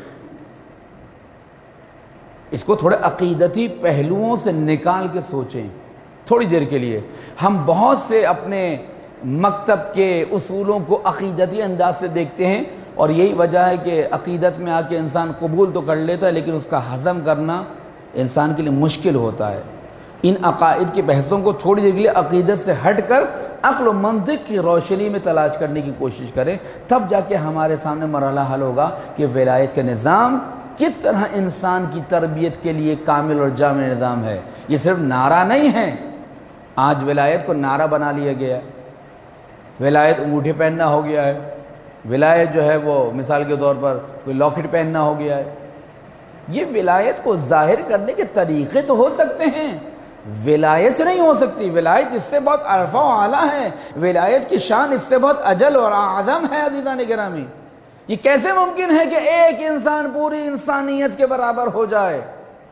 اس کو تھوڑے عقیدتی پہلوؤں سے نکال کے سوچیں تھوڑی دیر کے لیے۔ ہم بہت سے اپنے مکتب کے اصولوں کو عقیدتی انداز سے دیکھتے ہیں، اور یہی وجہ ہے کہ عقیدت میں آ کے انسان قبول تو کر لیتا ہے، لیکن اس کا ہضم کرنا انسان کے لیے مشکل ہوتا ہے۔ ان عقائد کی بحثوں کو تھوڑی دیر کے لیے عقیدت سے ہٹ کر عقل و منطق کی روشنی میں تلاش کرنے کی کوشش کریں، تب جا کے ہمارے سامنے مرحلہ حل ہوگا کہ ولایت کا نظام کس طرح انسان کی تربیت کے لیے کامل اور جامع نظام ہے۔ یہ صرف نعرہ نہیں ہے، آج ولایت کو نعرہ بنا لیا گیا ہے، ولایت انگوٹھی پہننا ہو گیا ہے، ولایت جو ہے وہ مثال کے طور پر کوئی لاکٹ پہننا ہو گیا ہے۔ یہ ولایت کو ظاہر کرنے کے طریقے تو ہو سکتے ہیں، ولایت نہیں ہو سکتی۔ ولایت اس سے بہت عرفہ و اعلیٰ ہے، ولایت کی شان اس سے بہت اجل اور اعظم ہے۔ عزیزان گرامی، یہ کیسے ممکن ہے کہ ایک انسان پوری انسانیت کے برابر ہو جائے؟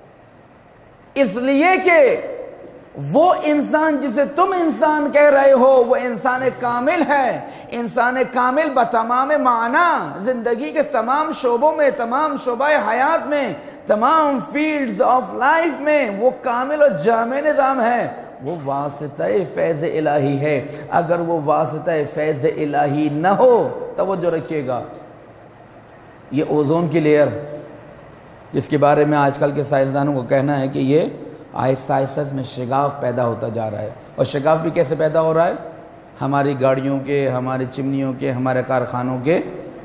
اس لیے کہ وہ انسان جسے تم انسان کہہ رہے ہو وہ انسان کامل ہے، انسان کامل بتمام معنی، زندگی کے تمام شعبوں میں، تمام شعبہ حیات میں، تمام فیلڈز آف لائف میں وہ کامل اور جامع نظام ہے۔ وہ واسطہ فیض الہی ہے۔ اگر وہ واسطہ فیض الہی نہ ہو، توجہ رکھیے گا، یہ اوزون کی لیئر جس کے بارے میں آج کل کے سائنسدانوں کو کہنا ہے کہ یہ آہستہ آہستہ اس میں شگاف پیدا ہوتا جا رہا ہے، اور شگاف بھی کیسے پیدا ہو رہا ہے؟ ہماری گاڑیوں کے، ہماری چمنیوں کے، ہمارے کارخانوں کے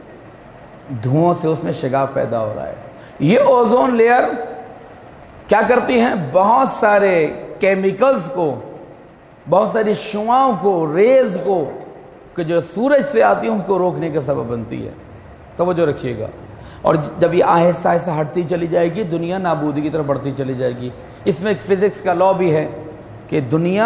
دھوؤں سے اس میں شگاف پیدا ہو رہا ہے۔ یہ اوزون لیئر کیا کرتی ہیں؟ بہت سارے کیمیکلز کو، بہت ساری شعاؤں کو، ریز کو کہ جو سورج سے آتی ہیں اس کو روکنے کا سبب بنتی ہے۔ توجہ رکھیے گا، اور جب یہ آہستہ آہستہ ہٹتی چلی جائے گی، دنیا نابودی کی طرف بڑھتی چلی جائے گی۔ اس میں ایک فزکس کا لا بھی ہے کہ دنیا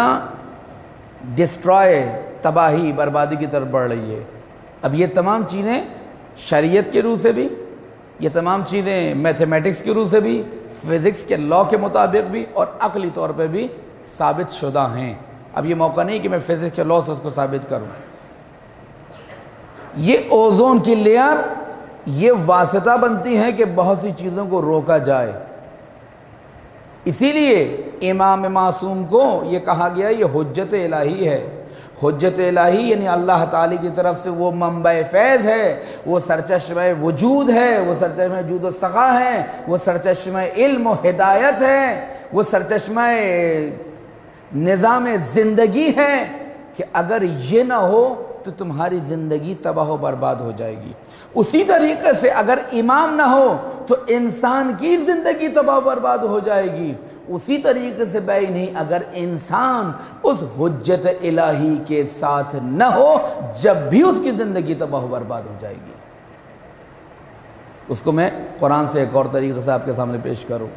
ڈسٹرائے، تباہی، بربادی کی طرف بڑھ رہی ہے۔ اب یہ تمام چیزیں شریعت کے روح سے بھی، یہ تمام چیزیں میتھمیٹکس کے روح سے بھی، فزکس کے لا کے مطابق بھی، اور عقلی طور پہ بھی ثابت شدہ ہیں۔ اب یہ موقع نہیں کہ میں فزکس کے لا سے اس کو ثابت کروں۔ یہ اوزون کی لیئر یہ واسطہ بنتی ہے کہ بہت سی چیزوں کو روکا جائے. اسی لیے امام معصوم کو یہ کہا گیا یہ حجت الہی ہے. حجت الہی یعنی اللہ تعالی کی طرف سے وہ منبع فیض ہے، وہ سرچشمہ وجود ہے، وہ سرچشمہ وجود و سخا ہے، وہ سرچشمہ علم و ہدایت ہے، وہ سرچشمہ نظام زندگی ہے کہ اگر یہ نہ ہو تو تمہاری زندگی تباہ و برباد ہو جائے گی. اسی طریقے سے اگر امام نہ ہو تو انسان کی زندگی تباہ و برباد ہو جائے گی. اسی طریقے سے بھائی نہیں، اگر انسان اس حجت الہی کے ساتھ نہ ہو جب بھی اس کی زندگی تباہ و برباد ہو جائے گی. اس کو میں قرآن سے ایک اور طریقے سے آپ کے سامنے پیش کروں.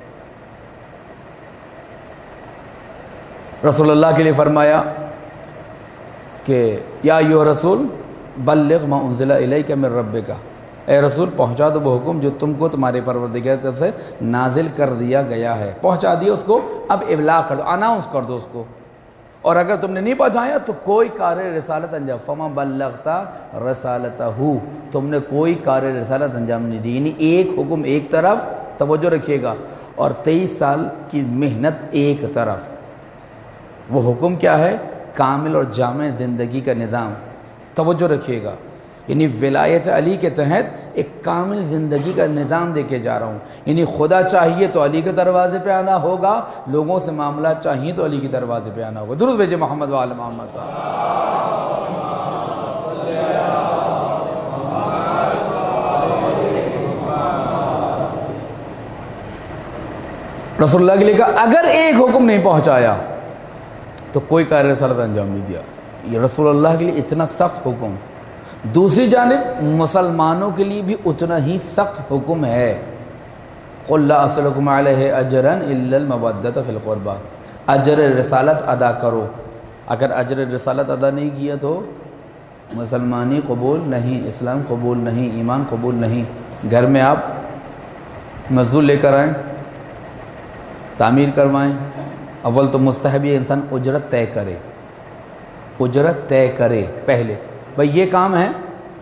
رسول اللہ کے لیے فرمایا کہ یا ایھا رسول بلغ ما انزل الیک من ربک، اے رسول پہنچا دو وہ حکم جو تم کو تمہارے پروردگار کی طرف سے نازل کر دیا گیا ہے. پہنچا دیا اس کو، اب ابلاغ کر دو، اناؤنس کر دو اس کو. اور اگر تم نے نہیں پہنچایا تو کوئی کار رسالت انجام، فما بلغت رسالتہ، تم نے کوئی کار رسالت انجام نہیں دی. یعنی ایک حکم ایک طرف، توجہ رکھیے گا، اور 23 سال کی محنت ایک طرف. وہ حکم کیا ہے؟ کامل اور جامع زندگی کا نظام. توجہ رکھیے گا، یعنی ولایت علی کے تحت ایک کامل زندگی کا نظام دے کے جا رہا ہوں. یعنی خدا چاہیے تو علی کے دروازے پہ آنا ہوگا، لوگوں سے معاملات چاہیے تو علی کے دروازے پہ آنا ہوگا. درود بھیجے محمد وآل محمد. رسول اللہ کے لیے کہا اگر ایک حکم نہیں پہنچایا تو کوئی کار رسالت انجام نہیں دیا. یہ رسول اللہ کے لیے اتنا سخت حکم. دوسری جانب مسلمانوں کے لیے بھی اتنا ہی سخت حکم ہے. قل لا اسألکم علیہ اجرا الا المودۃ فی القربى، اجر رسالت ادا کرو. اگر اجر رسالت ادا نہیں کیا تو مسلمانی قبول نہیں، اسلام قبول نہیں، ایمان قبول نہیں. گھر میں آپ مزدور لے کر آئیں، تعمیر کروائیں، اول تو مستحب یہ انسان اجرت طے کرے. اجرت طے کرے پہلے، بھئی یہ کام ہے،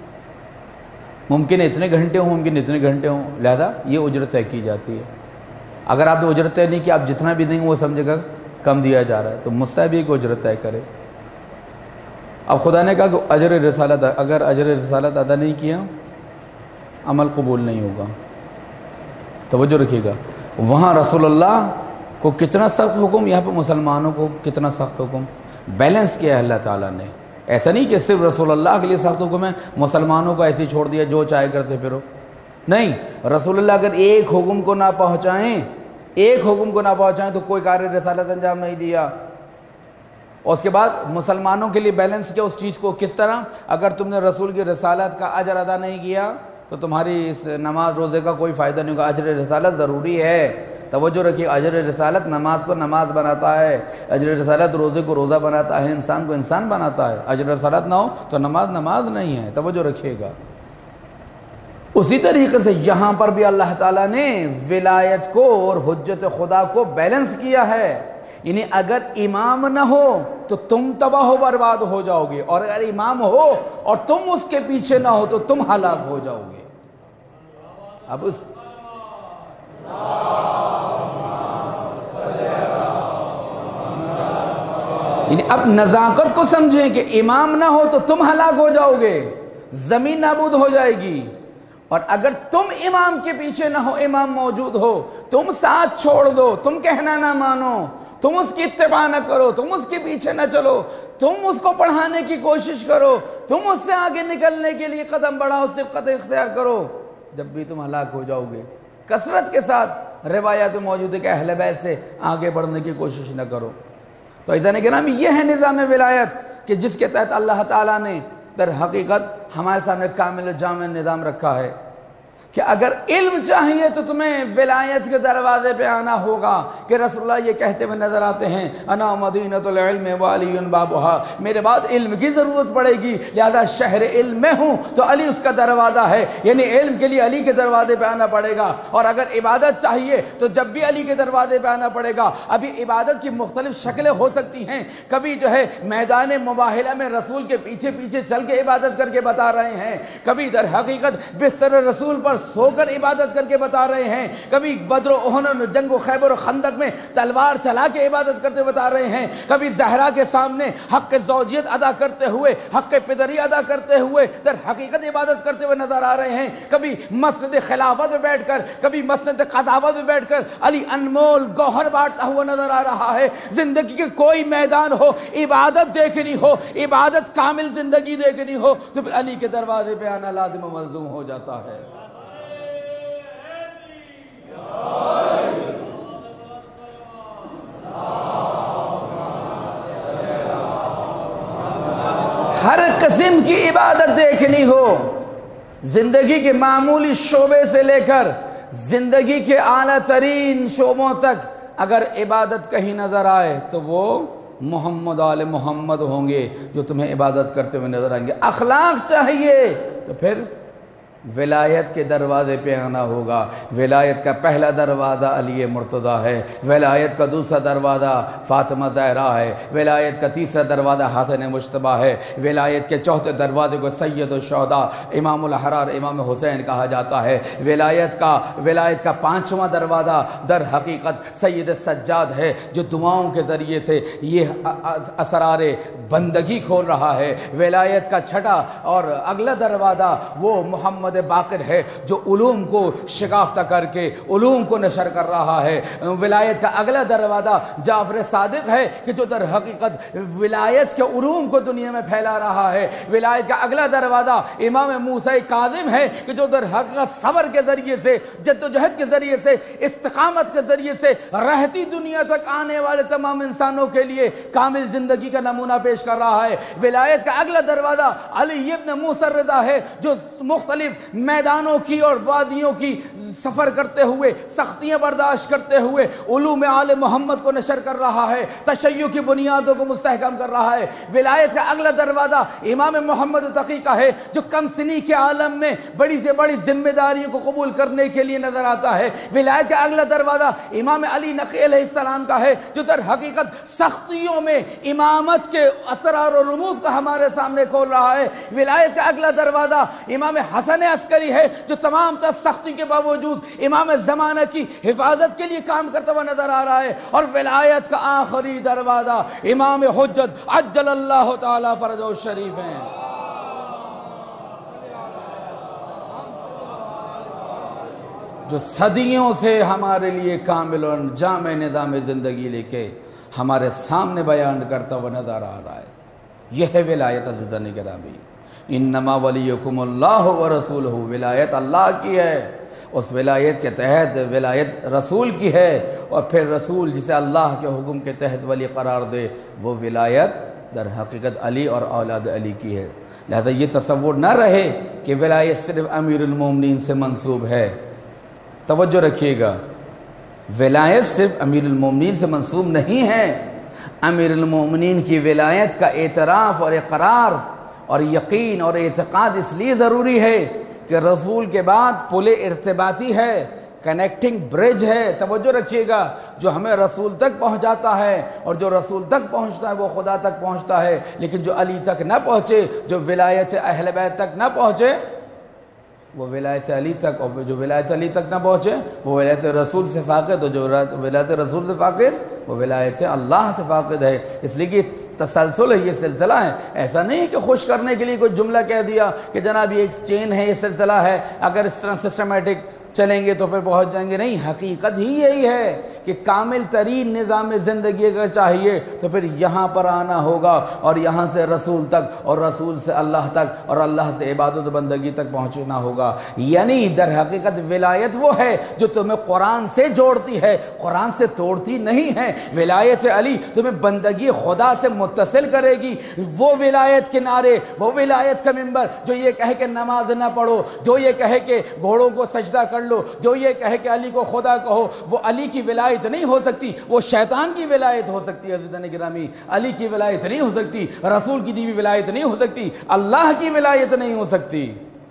ممکن اتنے گھنٹے ہوں، ممکن اتنے گھنٹے ہوں، لہذا یہ اجرت طے کی جاتی ہے. اگر آپ نے اجرت طے نہیں کی، آپ جتنا بھی دیں گے وہ سمجھے گا کم دیا جا رہا ہے، تو مستحب یہ کہ اجرت طے کرے. اب خدا نے کہا کہ اگر اجر رسالت ادا نہیں کیا عمل قبول نہیں ہوگا. توجہ رکھیے گا، وہاں رسول اللہ کو کتنا سخت حکم، یہاں پہ مسلمانوں کو کتنا سخت حکم. بیلنس کیا ہے اللہ تعالیٰ نے. ایسا نہیں کہ صرف رسول اللہ کے لیے سخت حکم ہے، مسلمانوں کو ایسے ہی چھوڑ دیا جو چاہے کرتے پھرو. نہیں، رسول اللہ اگر ایک حکم کو نہ پہنچائیں تو کوئی کار رسالت انجام نہیں دیا. اور اس کے بعد مسلمانوں کے لیے بیلنس کیا اس چیز کو، کس طرح؟ اگر تم نے رسول کی رسالت کا اجر ادا نہیں کیا تو تمہاری اس نماز روزے کا کوئی فائدہ نہیں ہوگا. اجر رسالت ضروری ہے. توجہ رکھیے، اجر رسالت نماز کو نماز بناتا ہے، اجر رسالت روزے کو روزہ بناتا ہے، انسان کو انسان بناتا ہے. اجر رسالت نہ ہو تو نماز نہیں ہے. توجہ رکھیے گا. اسی طریقے سے یہاں پر بھی اللہ تعالیٰ نے ولایت کو اور حجت خدا کو بیلنس کیا ہے. یعنی اگر امام نہ ہو تو تم تباہ و برباد ہو جاؤ گے، اور اگر امام ہو اور تم اس کے پیچھے نہ ہو تو تم ہلاک ہو جاؤ گے. اب اس یعنی اب نزاکت کو سمجھیں کہ امام نہ ہو تو تم ہلاک ہو جاؤ گے، زمین نابود ہو جائے گی. اور اگر تم امام کے پیچھے نہ ہو، امام موجود ہو، تم ساتھ چھوڑ دو، تم کہنا نہ مانو، تم اس کی اتباع نہ کرو، تم اس کے پیچھے نہ چلو، تم اس کو پڑھانے کی کوشش کرو، تم اس سے آگے نکلنے کے لیے قدم بڑھاؤ، اس سے قطع اختیار کرو، جب بھی تم ہلاک ہو جاؤ گے. کثرت کے ساتھ روایات موجود ہے کہ اہل بیت سے آگے بڑھنے کی کوشش نہ کرو. تو ایزان کرام یہ ہے نظام ولایت کہ جس کے تحت اللہ تعالیٰ نے در حقیقت ہمارے سامنے کامل جامع نظام رکھا ہے. کہ اگر علم چاہیے تو تمہیں ولایت کے دروازے پہ آنا ہوگا، کہ رسول اللہ یہ کہتے ہوئے نظر آتے ہیں انا مدینۃ العلم وعلی بابھا، میرے بعد علم کی ضرورت پڑے گی، لہذا شہر علم میں ہوں تو علی اس کا دروازہ ہے، یعنی علم کے لیے علی کے دروازے پہ آنا پڑے گا۔ اور اگر عبادت چاہیے تو جب بھی علی کے دروازے پہ آنا پڑے گا۔ ابھی عبادت کی مختلف شکلیں ہو سکتی ہیں، کبھی جو ہے میدان مباہلہ میں رسول کے پیچھے پیچھے چل کے عبادت کر کے بتا رہے ہیں، کبھی در حقیقت بستر رسول پر سو کر عبادت کر کے بتا رہے ہیں، کبھی بدر و احد، جنگ و خیبر و خندق میں تلوار چلا کے عبادت کرتے بتا رہے ہیں، کبھی زہرا کے سامنے حق زوجیت ادا کرتے ہوئے، حق پدری ادا کرتے ہوئے در حقیقت عبادت کرتے ہوئے نظر آ رہے ہیں، کبھی مسند خلافت میں بیٹھ کر، کبھی مسند قضاوت میں بیٹھ کر علی انمول گوہر بانٹتا ہوا نظر آ رہا ہے۔ زندگی کے کوئی میدان ہو، عبادت دیکھنی ہو، عبادت کامل زندگی دیکھنی ہو تو پھر علی کے دروازے پہ آنا لازم و ملزوم ہو جاتا ہے۔ ہر قسم کی عبادت دیکھنی ہو، زندگی کے معمولی شعبے سے لے کر زندگی کے اعلیٰ ترین شعبوں تک اگر عبادت کہیں نظر آئے تو وہ محمد آل محمد ہوں گے جو تمہیں عبادت کرتے ہوئے نظر آئیں گے۔ اخلاق چاہیے تو پھر ولایت کے دروازے پہ آنا ہوگا۔ ولایت کا پہلا دروازہ علی مرتضی ہے، ولایت کا دوسرا دروازہ فاطمہ زہرا ہے، ولایت کا تیسرا دروازہ حسن مجتبیٰ ہے، ولایت کے چوتھے دروازے کو سید الشہداء امام الاحرار امام حسین کہا جاتا ہے۔ ولایت کا پانچواں دروازہ در حقیقت سید سجاد ہے جو دعاؤں کے ذریعے سے یہ اسرار بندگی کھول رہا ہے۔ ولایت کا چھٹا اور اگلا دروازہ وہ محمد باقر ہے جو علوم کو شگافتہ کر کے علوم کو نشر کر رہا ہے۔ ولایت کا اگلا دروازہ جعفر صادق ہے کہ جو در حقیقت ولایت کے علوم کو دنیا میں پھیلا رہا ہے۔ ولایت کا اگلا دروازہ امام موسیٰ کاظم ہے کہ جو در حقیقت صبر کے ذریعے سے، جد و جہد کے ذریعے سے، استقامت کے ذریعے سے رہتی دنیا تک آنے والے تمام انسانوں کے لیے کامل زندگی کا نمونہ پیش کر رہا ہے۔ ولایت کا اگلا دروازہ علی ابن موسیٰ الرضا ہے جو مختلف میدانوں کی اور وادیوں کی سفر کرتے ہوئے، سختیاں برداشت کرتے ہوئے علوم آل محمد کو نشر کر رہا ہے، تشیع کی بنیادوں کو مستحکم کر رہا ہے۔ ولایت کا اگلا دروازہ امام محمد تقی کا ہے جو کم سنی کے عالم میں بڑی سے بڑی ذمہ داریوں کو قبول کرنے کے لیے نظر آتا ہے۔ ولایت کا اگلا دروازہ امام علی نقی علیہ السلام کا ہے جو در حقیقت سختیوں میں امامت کے اسرار و رموز کا ہمارے سامنے کھول رہا ہے۔ ولایت کا اگلا دروازہ امام حسن عسکری ہے جو تمام تر سختی کے باوجود امام زمانہ کی حفاظت کے لیے کام کرتا ہوا نظر آ رہا ہے۔ اور ولایت کا آخری دروازہ امام حجت عجل اللہ تعالی فرجہ الشریف ہیں۔ جو صدیوں سے ہمارے لیے کامل اور جامع نظام زندگی لے کے ہمارے سامنے بیان کرتا ہوا نظر آ رہا ہے۔ یہ ہے ولایت عزیزان گرامی۔ انما ولیکم اللہ ورسولہ، ولایت اللہ کی ہے، اس ولایت کے تحت ولایت رسول کی ہے، اور پھر رسول جسے اللہ کے حکم کے تحت ولی قرار دے وہ ولایت در حقیقت علی اور اولاد علی کی ہے۔ لہذا یہ تصور نہ رہے کہ ولایت صرف امیر المومنین سے منسوب ہے۔ توجہ رکھیے گا، ولایت صرف امیر المومنین سے منسوب نہیں ہے۔ امیر المومنین کی ولایت کا اعتراف اور اقرار اور یقین اور اعتقاد اس لیے ضروری ہے کہ رسول کے بعد پل ارتباطی ہے، کنیکٹنگ برج ہے۔ توجہ رکھیے گا، جو ہمیں رسول تک پہنچاتا ہے اور جو رسول تک پہنچتا ہے وہ خدا تک پہنچتا ہے، لیکن جو علی تک نہ پہنچے، جو ولایت اہل بیت تک نہ پہنچے وہ ولایت علی تک، اور جو ولایت علی تک نہ پہنچے وہ ولایت رسول سے فاقد، اور جو ولایت رسول سے فاقد وہ ولایت اللہ سے فاقد ہے۔ اس لیے کہ تسلسل ہے، یہ سلسلہ ہے۔ ایسا نہیں کہ خوش کرنے کے لیے کوئی جملہ کہہ دیا کہ جناب یہ ایک چین ہے، یہ سلسلہ ہے، اگر اس طرح سسٹمیٹک چلیں گے تو پھر پہنچ جائیں گے، نہیں، حقیقت ہی یہی ہے کہ کامل ترین نظام زندگی اگر چاہیے تو پھر یہاں پر آنا ہوگا، اور یہاں سے رسول تک، اور رسول سے اللہ تک، اور اللہ سے عبادت و بندگی تک پہنچنا ہوگا۔ یعنی در حقیقت ولایت وہ ہے جو تمہیں قرآن سے جوڑتی ہے، قرآن سے توڑتی نہیں ہے۔ ولایت علی تمہیں بندگی خدا سے متصل کرے گی۔ وہ ولایت کے نعرے، وہ ولایت کا منبر جو یہ کہے کہ نماز نہ پڑھو، جو یہ کہے کہ گھوڑوں کو سجدہ کر لو، جو یہ کہے کہ علی کو خدا کہو، وہ علی کی ولایت نہیں ہو سکتی، وہ شیطان کی ولایت ہو سکتی ہے۔ عزیزان گرامی، علی کی ولایت نہیں ہو سکتی، رسول کی دی ہوئی ولایت نہیں ہو سکتی، اللہ کی ولایت نہیں ہو سکتی۔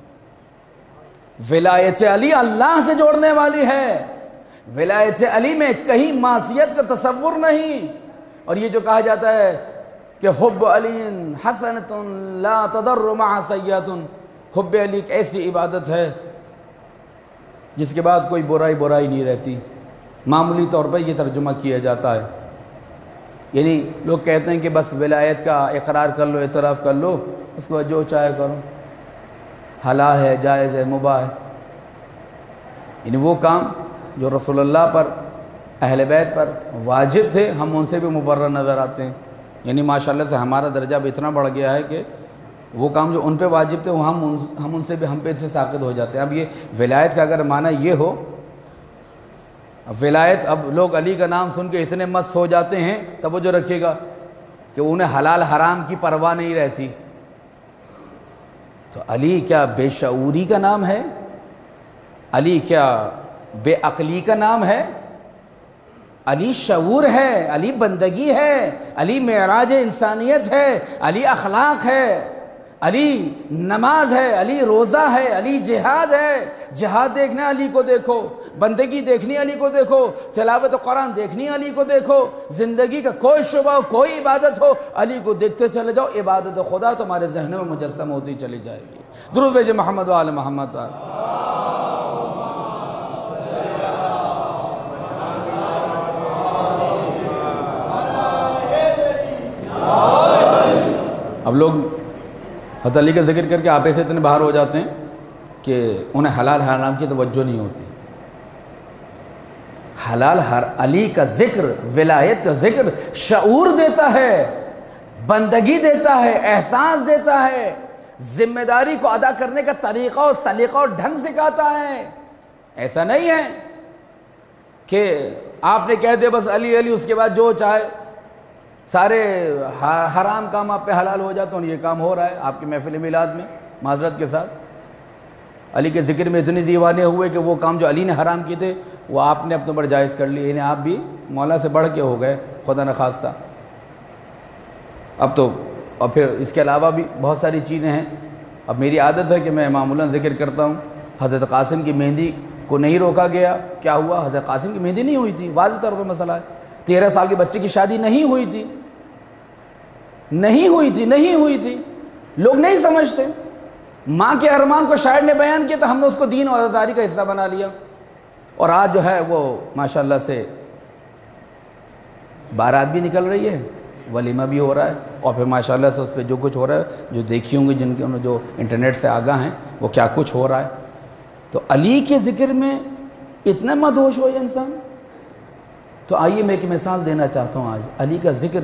ولایت علی اللہ سے جوڑنے والی ہے، ولایت علی میں کہیں معصیت کا تصور نہیں۔ اور یہ جو کہا جاتا ہے کہ حب علی حسنۃ لا تضر مع سیئۃ، حب علی ایک ایسی عبادت ہے جس کے بعد کوئی برائی نہیں رہتی۔ معمولی طور پر یہ ترجمہ کیا جاتا ہے، یعنی لوگ کہتے ہیں کہ بس ولایت کا اقرار کر لو، اعتراف کر لو، اس کے بعد جو چاہے کرو، حلال ہے، جائز ہے، مباح ہے۔ یعنی وہ کام جو رسول اللہ پر، اہل بیت پر واجب تھے، ہم ان سے بھی مبرر نظر آتے ہیں۔ یعنی ماشاءاللہ سے ہمارا درجہ اب اتنا بڑھ گیا ہے کہ وہ کام جو ان پہ واجب تھے وہ ہم ان سے بھی، ہم پہ سے ساقط ہو جاتے ہیں۔ اب یہ ولایت کا اگر معنی یہ ہو، اب ولایت، اب لوگ علی کا نام سن کے اتنے مست ہو جاتے ہیں، توجہ رکھیے گا، کہ انہیں حلال حرام کی پرواہ نہیں رہتی۔ تو علی کیا بے شعوری کا نام ہے؟ علی کیا بے عقلی کا نام ہے؟ علی شعور ہے، علی بندگی ہے، علی معراج انسانیت ہے، علی اخلاق ہے، علی نماز ہے، علی روزہ ہے، علی جہاد ہے۔ جہاد دیکھنا علی کو دیکھو، بندگی دیکھنی علی کو دیکھو، تلاوت قرآن دیکھنی علی کو دیکھو، زندگی کا کوئی شعبہ ہو، کوئی عبادت ہو، علی کو دیکھتے چلے جاؤ، عبادت خدا تمہارے ذہنوں میں مجسم ہوتی چلی جائے گی۔ درود بھیجے محمد و آل محمد پر۔ اب لوگ حضرت علی کا ذکر کر کے آپے سے اتنے باہر ہو جاتے ہیں کہ انہیں حلال حرام کی توجہ نہیں ہوتی۔ حلال علی کا ذکر، ولایت کا ذکر شعور دیتا ہے، بندگی دیتا ہے، احساس دیتا ہے، ذمہ داری کو ادا کرنے کا طریقہ اور سلیقہ اور ڈھنگ سکھاتا ہے۔ ایسا نہیں ہے کہ آپ نے کہہ دیا بس علی علی، اس کے بعد جو چاہے سارے حرام کام آپ پہ حلال ہو جاتے ہیں۔ یہ کام ہو رہا ہے آپ کی محفل میلاد میں، معذرت کے ساتھ علی کے ذکر میں اتنے دیوانے ہوئے کہ وہ کام جو علی نے حرام کیے تھے وہ آپ نے اپنے اوپر جائز کر لیے، یعنی آپ بھی مولا سے بڑھ کے ہو گئے، خدا نخواستہ۔ اب تو اور پھر اس کے علاوہ بھی بہت ساری چیزیں ہیں۔ اب میری عادت ہے کہ میں معمولاً ذکر کرتا ہوں، حضرت قاسم کی مہندی کو نہیں روکا گیا، کیا ہوا؟ حضرت قاسم کی مہندی نہیں ہوئی تھی، واضح طور پر مسئلہ ہے۔ 13 سال کے بچے کی شادی نہیں ہوئی تھی، نہیں ہوئی تھی، لوگ نہیں سمجھتے۔ ماں کے ارمان کو شاعر نے بیان کیا تو ہم نے اس کو دین اور عزاداری کا حصہ بنا لیا، اور آج جو ہے وہ ماشاءاللہ سے بارات بھی نکل رہی ہے، ولیمہ بھی ہو رہا ہے، اور پھر ماشاءاللہ سے اس پہ جو کچھ ہو رہا ہے، جو دیکھی ہوں گے جن کے جو انٹرنیٹ سے آگاہ ہیں، وہ کیا کچھ ہو رہا ہے۔ تو علی کے ذکر میں اتنا مدہوش ہو یہ انسان۔ تو آئیے میں ایک مثال دینا چاہتا ہوں۔ آج علی کا ذکر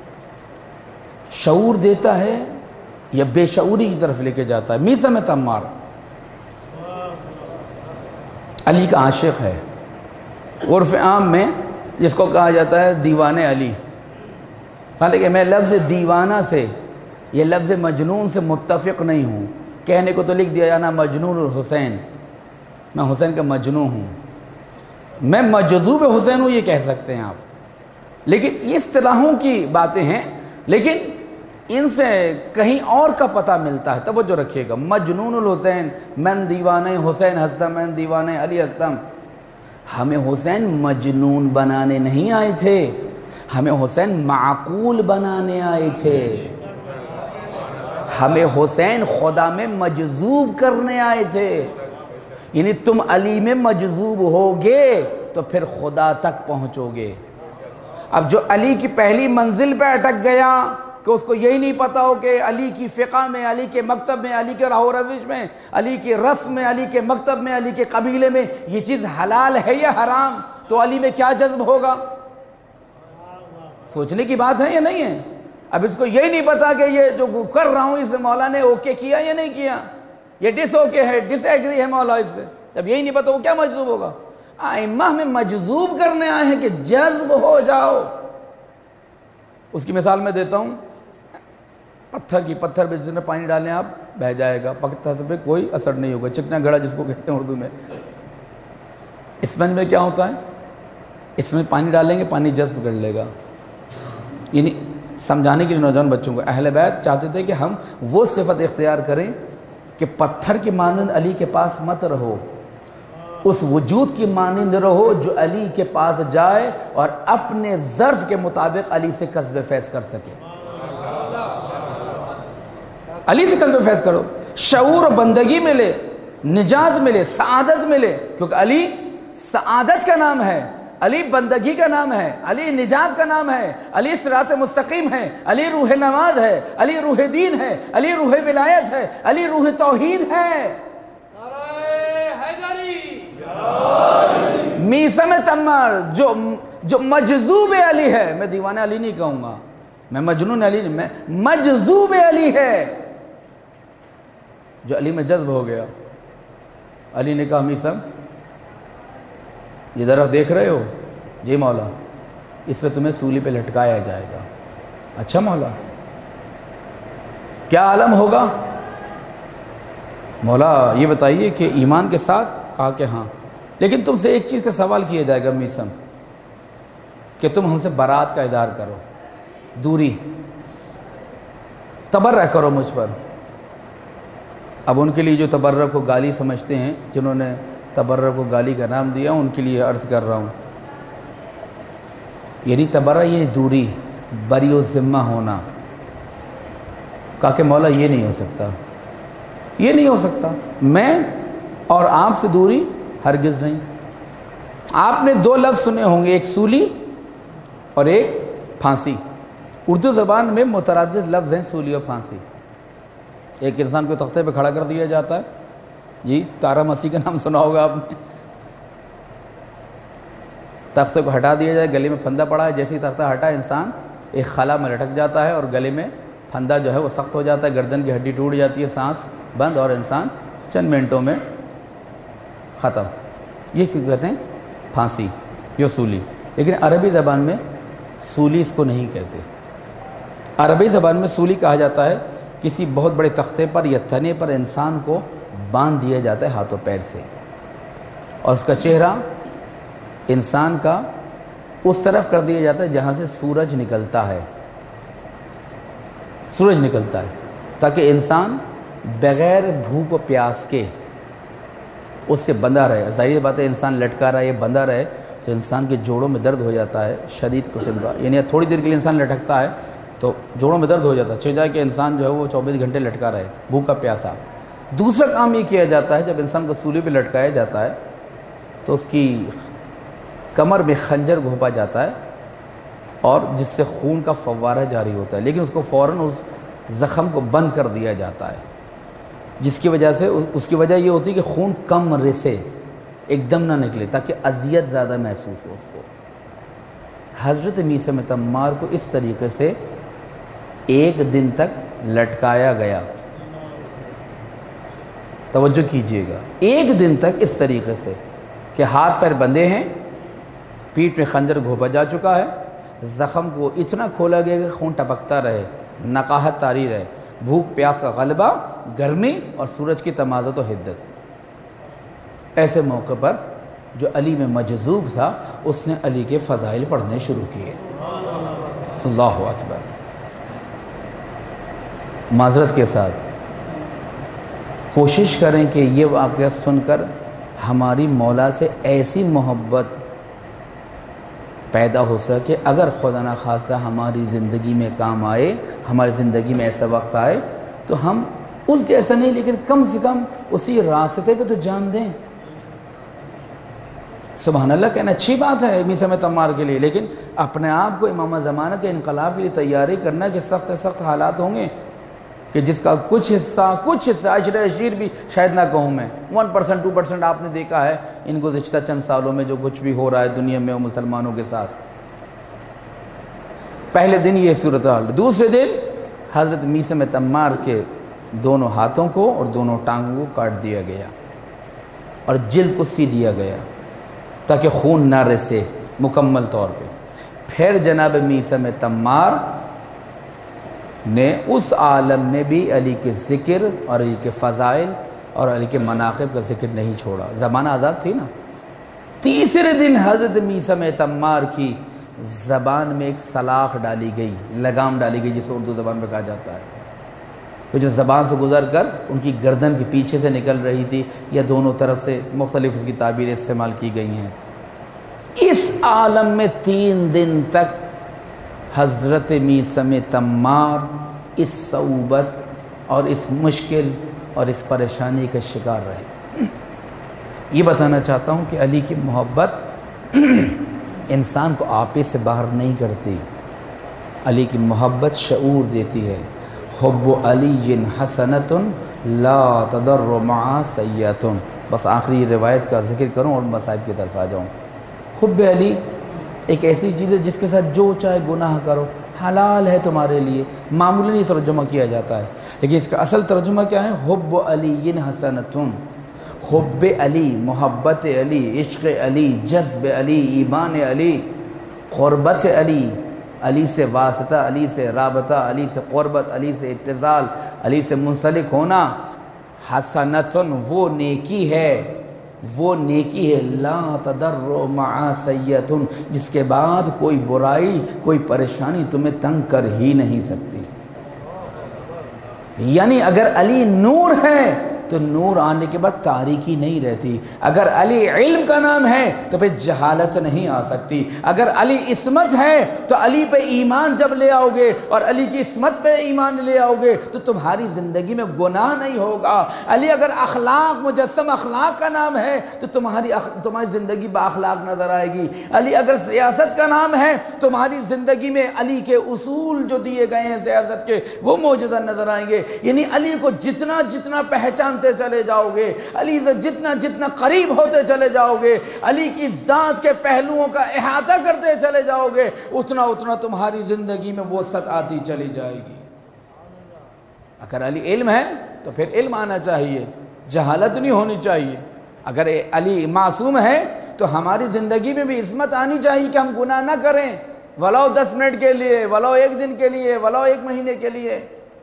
شعور دیتا ہے یا بے شعوری کی طرف لے کے جاتا ہے؟ میثم تمار علی کا عاشق ہے، عرف عام میں جس کو کہا جاتا ہے دیوانے علی۔ حالانکہ میں لفظ دیوانہ سے یا لفظ مجنون سے متفق نہیں ہوں، کہنے کو تو لکھ دیا جانا مجنون الحسین، میں حسین کا مجنون ہوں، میں مجذوب حسین ہوں، یہ کہہ سکتے ہیں آپ، لیکن یہ اصطلاحوں کی باتیں ہیں، لیکن ان سے کہیں اور کا پتہ ملتا ہے۔ توجہ رکھیے گا، مجنون الحسین، من دیوانہ حسین ہستم، من دیوانہ علی ہستم۔ ہمیں حسین مجنون بنانے نہیں آئے تھے، ہمیں حسین معقول بنانے آئے تھے، ہمیں حسین خدا میں مجذوب کرنے آئے تھے۔ یعنی تم علی میں مجذوب ہوگے تو پھر خدا تک پہنچو گے۔ اب جو علی کی پہلی منزل پہ اٹک گیا کہ اس کو یہی نہیں پتا ہو کہ علی کی فقہ میں، علی کے مکتب میں، علی کے راہ و روش میں، علی کی رسم میں، علی کے مکتب میں، علی کے قبیلے میں یہ چیز حلال ہے یا حرام، تو علی میں کیا جذب ہوگا؟ سوچنے کی بات ہے یا نہیں ہے؟ اب اس کو یہی نہیں پتا کہ یہ جو کر رہا ہوں اس مولا نے اوکے کیا یا نہیں کیا، یہ ڈس اوکے ہے، ڈس ایگری ہے مولا اس سے، جب یہی نہیں پتا وہ کیا مجذوب ہوگا؟ ائمہ میں مجذوب کرنے آئے ہیں کہ جذب ہو جاؤ۔ اس کی مثال میں دیتا ہوں، پتھر پہ جتنا پانی ڈالیں آپ بہہ جائے گا، پتھر پہ کوئی اثر نہیں ہوگا، چکنا گھڑا جس کو کہتے ہیں اردو میں۔ اسپنج میں کیا ہوتا ہے؟ اس میں پانی ڈالیں گے پانی جذب کر لے گا۔ یعنی سمجھانے کے لیے نوجوان بچوں کو اہل بیت چاہتے تھے کہ ہم وہ صفت اختیار کریں کہ پتھر کی مانند علی کے پاس مت رہو، اس وجود کی مانند رہو جو علی کے پاس جائے اور اپنے ظرف کے مطابق علی سے کسب فیض کر سکے۔ علی سے کسب فیض کرو، شعور و بندگی ملے، نجات ملے، سعادت ملے، کیونکہ علی سعادت کا نام ہے، علی بندگی کا نام ہے، علی نجات کا نام ہے، علی صراط مستقیم ہے، علی روح نماز ہے، علی روح دین ہے، علی روح ولایت ہے، علی روح توحید ہے۔ میثم تمر جو مجذوب علی ہے، میں دیوانہ علی نہیں کہوں گا، میں مجنون علی نہیں، میں مجذوب علی ہے، جو علی میں جذب ہو گیا۔ علی نے کہا میثم یہ درخت دیکھ رہے ہو؟ جی مولا، اس پہ تمہیں سولی پہ لٹکایا جائے گا۔ اچھا مولا، کیا عالم ہوگا؟ مولا یہ بتائیے کہ ایمان کے ساتھ؟ کہا کہ ہاں، لیکن تم سے ایک چیز کا سوال کیا جائے گا میثم، کہ تم ہم سے برات کا اظہار کرو، دوری، تبرہ کرو مجھ پر۔ اب ان کے لیے جو تبرہ کو گالی سمجھتے ہیں، جنہوں نے تبرہ کو گالی کا نام دیا، ان کے لیے عرض کر رہا ہوں، یعنی تبرہ یہ دوری، بری و ذمہ ہونا۔ کہا کہ مولا یہ نہیں ہو سکتا، یہ نہیں ہو سکتا، میں اور آپ سے دوری ہرگز نہیں۔ آپ نے دو لفظ سنے ہوں گے، ایک سولی اور ایک پھانسی۔ اردو زبان میں متعدد لفظ ہیں سولی اور پھانسی۔ ایک انسان کو تختے پہ کھڑا کر دیا جاتا ہے، جی تارا مسیح کا نام سنا ہوگا آپ نے، تختے کو ہٹا دیا جائے، گلے میں پھندا پڑا ہے، جیسے ہی تختہ ہٹا انسان ایک خلا میں لٹک جاتا ہے اور گلے میں پھندا جو ہے وہ سخت ہو جاتا ہے، گردن کی ہڈی ٹوٹ جاتی ہے، سانس بند، اور انسان چند منٹوں میں ختم۔ یہ کیوں کہتے ہیں؟ پھانسی یا سولی۔ لیکن عربی زبان میں سولی اس کو نہیں کہتے۔ عربی زبان میں سولی کہا جاتا ہے کسی بہت بڑے تختے پر یا تنے پر انسان کو باندھ دیا جاتا ہے ہاتھوں پیر سے، اور اس کا چہرہ انسان کا اس طرف کر دیا جاتا ہے جہاں سے سورج نکلتا ہے، سورج نکلتا ہے، تاکہ انسان بغیر بھوک و پیاس کے اس سے بندھا رہے۔ ظاہر بات ہے انسان لٹکا رہا ہے، بندھا رہے تو انسان کے جوڑوں میں درد ہو جاتا ہے شدید قسم کا، یعنی تھوڑی دیر کے لیے انسان لٹکتا ہے تو جوڑوں میں درد ہو جاتا ہے، چاہے جائے کہ انسان جو ہے وہ 24 گھنٹے لٹکا رہے بھوکا پیاسا۔ دوسرا کام یہ کیا جاتا ہے، جب انسان کو سولی پہ لٹکایا جاتا ہے تو اس کی کمر میں خنجر گھونپا جاتا ہے، اور جس سے خون کا فوارہ جاری ہوتا ہے، لیکن اس کو فوراً اس زخم کو بند کر دیا جاتا ہے، جس کی وجہ سے اس کی وجہ یہ ہوتی ہے کہ خون کم رسے، ایک دم نہ نکلے، تاکہ اذیت زیادہ محسوس ہو اس کو۔ حضرت میثم تمار کو اس طریقے سے 1 دن تک لٹکایا گیا، توجہ کیجئے گا، 1 دن تک اس طریقے سے کہ ہاتھ پیر بندھے ہیں، پیٹھ میں خنجر گھونپا جا چکا ہے، زخم کو اتنا کھولا گیا کہ خون ٹپکتا رہے، نقاہت طاری رہے، بھوک پیاس کا غلبہ، گرمی اور سورج کی تمازت و حدت۔ ایسے موقع پر جو علی میں مجذوب تھا، اس نے علی کے فضائل پڑھنے شروع کیے۔ اللہ اکبر۔ معذرت کے ساتھ کوشش کریں کہ یہ واقعہ سن کر ہماری مولا سے ایسی محبت پیدا ہو سکے، اگر خدا نخواستہ ہماری زندگی میں کام آئے، ہماری زندگی میں ایسا وقت آئے تو ہم اس جیسا نہیں، لیکن کم سے کم اسی راستے پہ تو جان دیں۔ سبحان اللہ کہنا اچھی بات ہے میثم تمار کے لیے، لیکن اپنے آپ کو امام زمانہ کے انقلاب کے لیے تیاری کرنا کہ سخت سخت حالات ہوں گے کہ جس کا کچھ حصہ عشر عشیر بھی شاید نہ کہوں میں 1% 2% آپ نے دیکھا ہے ان گزشتہ چند سالوں میں جو کچھ بھی ہو رہا ہے دنیا میں اور مسلمانوں کے ساتھ۔ پہلے دن یہ صورتحال، دوسرے دن حضرت میثم تمار کے دونوں ہاتھوں کو اور دونوں ٹانگوں کو کاٹ دیا گیا اور جلد کو سی دیا گیا تاکہ خون نہ رسے مکمل طور پہ۔ پھر جناب میثم تمار نے اس عالم میں بھی علی کے ذکر اور علی کے فضائل اور علی کے مناقب کا ذکر نہیں چھوڑا، زبان آزاد تھی نا۔ تیسرے دن حضرت میثم تمار کی زبان میں ایک سلاخ ڈالی گئی، لگام ڈالی گئی جسے اردو زبان میں کہا جاتا ہے، کہ جو زبان سے گزر کر ان کی گردن کے پیچھے سے نکل رہی تھی یا دونوں طرف سے، مختلف اس کی تعبیریں استعمال کی گئی ہیں۔ اس عالم میں 3 دن تک حضرت میثم تمار اس صعوبت اور اس مشکل اور اس پریشانی کا شکار رہے۔ یہ بتانا چاہتا ہوں کہ علی کی محبت انسان کو آپے سے باہر نہیں کرتی، علی کی محبت شعور دیتی ہے۔ حب علی حسنۃ لا تضر مع سیئۃ۔ بس آخری روایت کا ذکر کروں اور مصائب کی طرف آ جاؤں۔ حب علی ایک ایسی چیز ہے جس کے ساتھ جو چاہے گناہ کرو حلال ہے تمہارے لیے، معمولی ترجمہ کیا جاتا ہے، لیکن اس کا اصل ترجمہ کیا ہے؟ حب علی حسنۃ، حب علی، محبت علی، عشق علی، جذب علی، ایمان علی، قربت علی، علی سے واسطہ، علی سے رابطہ، علی سے قربت، علی سے اتصال، علی سے منسلک ہونا، حسنۃ وہ نیکی ہے، وہ نیکی ہے لا تضر مع سیئۃ جس کے بعد کوئی برائی کوئی پریشانی تمہیں تنگ کر ہی نہیں سکتی۔ یعنی اگر علی نور ہے تو نور آنے کے بعد تاریکی نہیں رہتی، اگر علی علم کا نام ہے تو پھر جہالت نہیں آ سکتی، اگر علی عصمت ہے تو علی پہ ایمان جب لے آؤ گے اور علی کی عصمت پہ ایمان لے آؤ گے تو تمہاری زندگی میں گناہ نہیں ہوگا۔ علی اگر اخلاق مجسم اخلاق کا نام ہے تو تمہاری زندگی با اخلاق نظر آئے گی۔ علی اگر سیاست کا نام ہے تمہاری زندگی میں علی کے اصول جو دیے گئے ہیں سیاست کے وہ معجزہ نظر آئیں گے۔ یعنی علی کو جتنا جتنا پہچانتے چلے جاؤ گے، علی سے جتنا جتنا قریب ہوتے چلے جاؤ گے، علی کی ذات کے پہلوؤں کا احاطہ کرتے چلے جاؤ گے، اتنا اتنا تمہاری زندگی میں وسعت آتی چلی جائے گی۔ اگر علی علم ہے تو پھر علم آنا چاہیے، جہالت نہیں ہونی چاہیے۔ اگر علی معصوم ہے تو ہماری زندگی میں بھی عصمت آنی چاہیے کہ ہم گناہ نہ کریں، ولو 10 منٹ کے لیے، ولو 1 دن کے لیے، ولو 1 مہینے کے لیے۔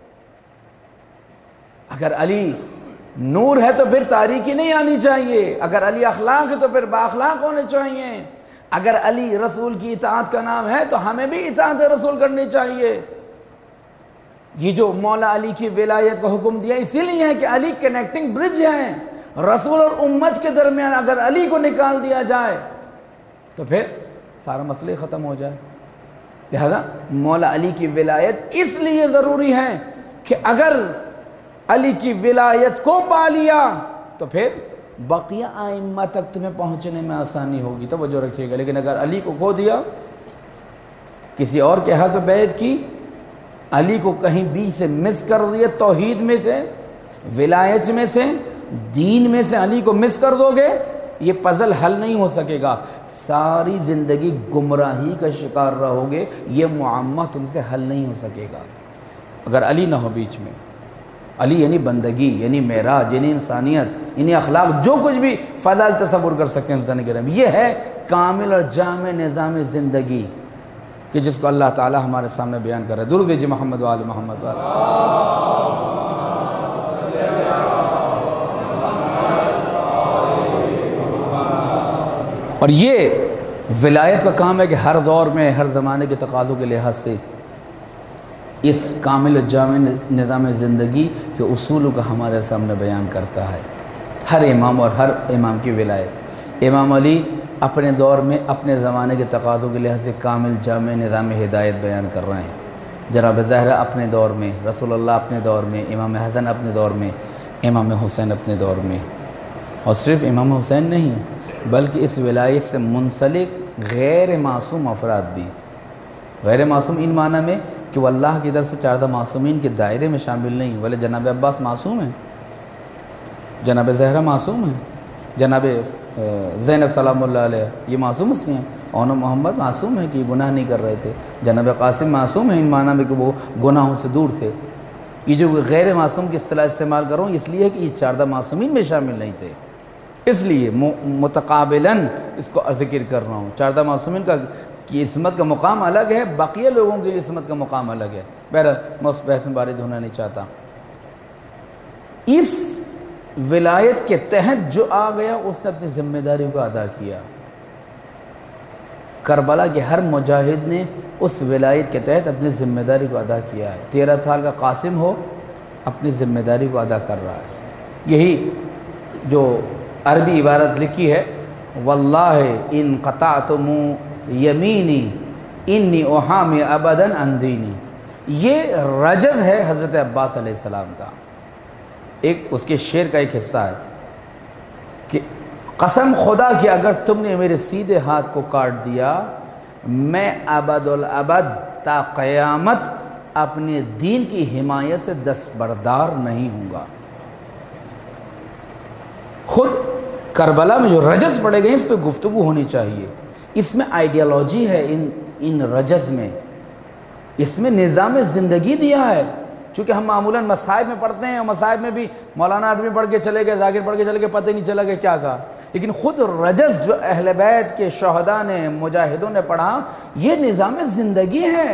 اگر علی نور ہے تو پھر تاریکی نہیں آنی چاہیے، اگر علی اخلاق ہے تو پھر بااخلاق ہونے چاہیے، اگر علی رسول کی اطاعت کا نام ہے تو ہمیں بھی اطاعت رسول کرنی چاہیے۔ یہ جو مولا علی کی ولایت کا حکم دیا اسی لیے ہے کہ علی کنیکٹنگ برج ہے رسول اور امت کے درمیان۔ اگر علی کو نکال دیا جائے تو پھر سارا مسئلہ ختم ہو جائے۔ لہذا مولا علی کی ولایت اس لیے ضروری ہے کہ اگر علی کی ولایت کو پا لیا تو پھر بقیہ ائمہ تک تمہیں پہنچنے میں آسانی ہوگی، توجہ رکھیے گا۔ لیکن اگر علی کو کھو دیا، کسی اور کے حق بیعت کی، علی کو کہیں بیچ سے مس کر دیا، توحید میں سے، ولایت میں سے، دین میں سے علی کو مس کر دو گے، یہ پزل حل نہیں ہو سکے گا، ساری زندگی گمراہی کا شکار رہو گے، یہ معمہ تم سے حل نہیں ہو سکے گا اگر علی نہ ہو بیچ میں۔ علی یعنی بندگی، یعنی معراج، یعنی انسانیت، یعنی اخلاق، جو کچھ بھی فضائل تصور کر سکتے ہیں انسان کرام، یہ ہے کامل اور جامع نظام زندگی کہ جس کو اللہ تعالی ہمارے سامنے بیان کر رہا ہے۔ درود بھیجئے محمد و آل محمد۔ اور یہ ولایت کا کام ہے کہ ہر دور میں ہر زمانے کے تقاضوں کے لحاظ سے اس کامل جامع نظام زندگی کے اصولوں کا ہمارے سامنے بیان کرتا ہے۔ ہر امام اور ہر امام کی ولایت، امام علی اپنے دور میں اپنے زمانے کے تقاضوں کے لحاظ سے کامل جامع نظام ہدایت بیان کر رہے ہیں۔ جناب زہرا اپنے دور میں، رسول اللہ اپنے دور میں، امام حسن اپنے دور میں، امام حسین اپنے دور میں، اور صرف امام حسین نہیں، بلکہ اس ولایت سے منسلک غیر معصوم افراد بھی، غیر معصوم ان معنی میں کہ وہ اللہ کی طرف سے 14 معصومین کے دائرے میں شامل نہیں، بولے جناب عباس معصوم ہیں، جناب زہرا معصوم ہیں، جناب زینب سلام اللہ علیہ یہ معصوم اس ہیں، اور محمد معصوم ہیں کہ یہ گناہ نہیں کر رہے تھے، جناب قاسم معصوم ہیں ان معنی میں کہ وہ گناہوں سے دور تھے۔ یہ جو غیر معصوم کی اصطلاح استعمال کروں اس لیے کہ یہ 14 معصومین میں شامل نہیں تھے، اس لیے متقابلاً اس کو ذکر کر رہا ہوں۔ 14 معصومین کی عصمت کا مقام الگ ہے، بقیہ لوگوں کی عصمت کا مقام الگ ہے۔ بہرحال میں اس بحث میں وارد ہونا نہیں چاہتا۔ اس ولایت کے تحت جو آ گیا اس نے اپنی ذمہ داری کو ادا کیا۔ کربلا کے ہر مجاہد نے اس ولایت کے تحت اپنی ذمہ داری کو ادا کیا ہے۔ 13 سال کا قاسم ہو اپنی ذمہ داری کو ادا کر رہا ہے۔ یہی جو عربی عبارت لکھی ہے واللہ ان قطعتم یمینی انی احامی ابدا عن دینی، یہ رجز ہے حضرت عباس علیہ السلام کا، ایک اس کے شعر کا ایک حصہ ہے کہ قسم خدا کہ اگر تم نے میرے سیدھے ہاتھ کو کاٹ دیا میں ابد الابد تا قیامت اپنے دین کی حمایت سے دستبردار نہیں ہوں گا۔ خود کربلا میں جو رجز پڑے گئے اس پہ گفتگو ہونی چاہیے۔ اس میں آئیڈیالوجی ہے ان رجز میں، اس میں نظام زندگی دیا ہے۔ چونکہ ہم معمولاً مصائب میں پڑھتے ہیں اور مصائب میں بھی مولانا عربی پڑھ کے چلے گئے، ذاکر پڑھ کے چلے گئے، پتہ ہی نہیں چلا کہ کیا کہا، لیکن خود رجز جو اہل بیت کے شہداء نے مجاہدوں نے پڑھا یہ نظام زندگی ہے۔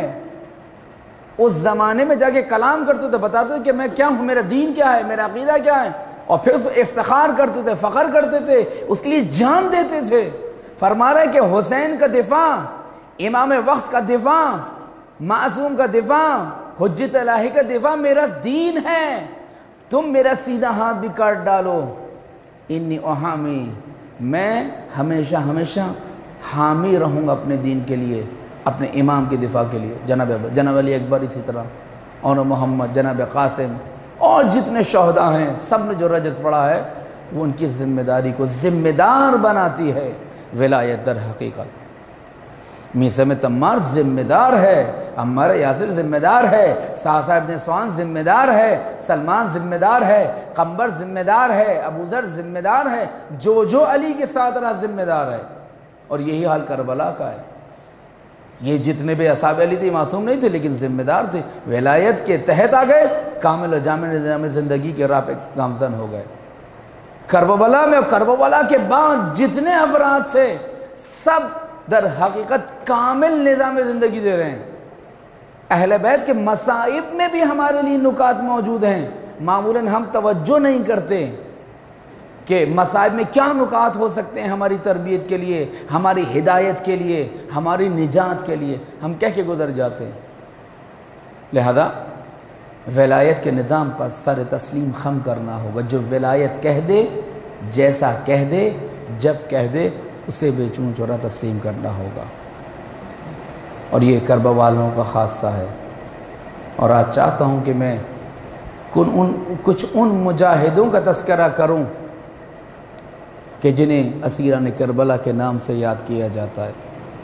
اس زمانے میں جا کے کلام کرتے تھے، بتاتے تھے کہ میں کیا ہوں، میرا دین کیا ہے، میرا عقیدہ کیا ہے، اور پھر اس کو افتخار کرتے تھے، فخر کرتے تھے، اس کے لیے جان دیتے تھے۔ فرما رہے کہ حسین کا دفاع، امام وقت کا دفاع، معصوم کا دفاع، حجت الہی کا دفاع میرا دین ہے، تم میرا سیدھا ہاتھ بھی کاٹ ڈالو انی احامی، میں ہمیشہ ہمیشہ حامی رہوں گا اپنے دین کے لیے، اپنے امام کے دفاع کے لیے۔ جناب علی اکبر اسی طرح، اور محمد، جناب قاسم اور جتنے شہداء ہیں سب نے جو رجز پڑھا ہے وہ ان کی ذمہ داری کو ذمہ دار بناتی ہے۔ ولایت در حقیقت میثم میں تمار ذمہ دار ہے، عمار یاسر ذمہ دار ہے، سعد ابن سعان ذمہ دار ہے، سلمان ذمہ دار ہے، قنبر ذمہ دار ہے، ابو ذر ذمہ دار ہے، جو علی کے ساتھ رہا ذمہ دار ہے۔ اور یہی حال کربلا کا ہے۔ یہ جتنے بھی اصحاب علی تھے معصوم نہیں تھے لیکن ذمہ دار تھے، ولایت کے تحت آ گئے، کامل و جامع نظام زندگی کے راہ پہ گامزن ہو گئے۔ کربلا میں، کربلا کے بعد جتنے افراد تھے سب در حقیقت کامل نظام زندگی دے رہے ہیں۔ اہل بیت کے مصائب میں بھی ہمارے لیے نکات موجود ہیں، معمولاً ہم توجہ نہیں کرتے کہ مصائب میں کیا نکات ہو سکتے ہیں ہماری تربیت کے لیے، ہماری ہدایت کے لیے، ہماری نجات کے لیے، ہم کہہ کے گزر جاتے ہیں۔ لہذا ولایت کے نظام پر سر تسلیم خم کرنا ہوگا۔ جو ولایت کہہ دے، جیسا کہہ دے، جب کہہ دے، اسے بے چون چورا تسلیم کرنا ہوگا۔ اور یہ کربلا والوں کا خاصہ ہے۔ اور آج چاہتا ہوں کہ میں کچھ ان مجاہدوں کا تذکرہ کروں کہ جنہیں اسیران کربلا کے نام سے یاد کیا جاتا ہے۔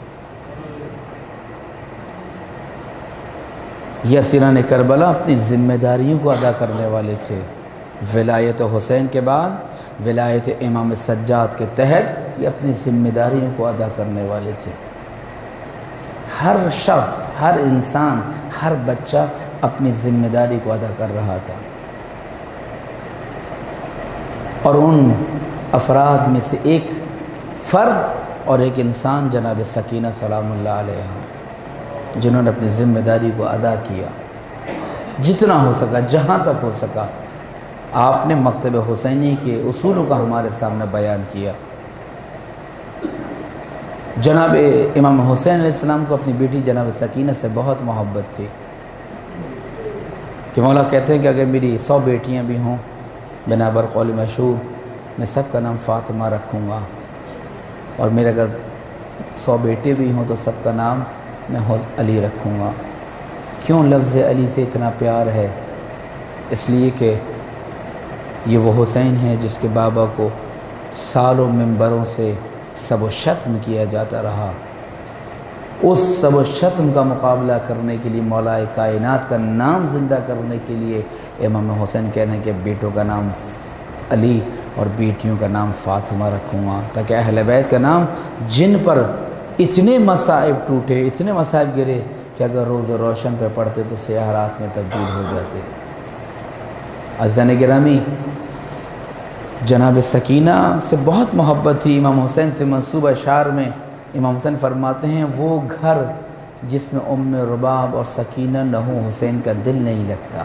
یہ اسیران کربلا اپنی ذمہ داریوں کو ادا کرنے والے تھے۔ ولایت حسین کے بعد ولایت امام سجاد کے تحت یہ اپنی ذمہ داریوں کو ادا کرنے والے تھے۔ ہر شخص، ہر انسان، ہر بچہ اپنی ذمہ داری کو ادا کر رہا تھا۔ اور ان افراد میں سے ایک فرد اور ایک انسان جناب سکینہ سلام اللہ علیہ، جنہوں نے اپنی ذمہ داری کو ادا کیا جتنا ہو سکا، جہاں تک ہو سکا۔ آپ نے مکتب حسینی کے اصولوں کا ہمارے سامنے بیان کیا۔ جناب امام حسین علیہ السلام کو اپنی بیٹی جناب سکینہ سے بہت محبت تھی کہ مولا کہتے ہیں کہ اگر میری 100 بیٹیاں بھی ہوں بنابر قول مشہور، میں سب کا نام فاطمہ رکھوں گا، اور میرے اگر 100 بیٹے بھی ہوں تو سب کا نام میں علی رکھوں گا۔ کیوں لفظ علی سے اتنا پیار ہے؟ اس لیے کہ یہ وہ حسین ہے جس کے بابا کو سالوں منبروں سے سب و شتم کیا جاتا رہا۔ اس سب و شتم کا مقابلہ کرنے کے لیے، مولا کائنات کا نام زندہ کرنے کے لیے امام حسین کہنے ہیں کہ بیٹوں کا نام علی اور بیٹیوں کا نام فاطمہ رکھوں گا، تاکہ اہل بیت کا نام جن پر اتنے مصائب ٹوٹے، اتنے مصائب گرے کہ اگر روز روشن پہ پڑھتے تو سیاہ رات میں تبدیل ہو جاتے۔ عزیزان گرامی، جناب سکینہ سے بہت محبت تھی۔ امام حسین سے منسوب اشعار میں امام حسین فرماتے ہیں وہ گھر جس میں ام رباب اور سکینہ نہ ہو حسین کا دل نہیں لگتا۔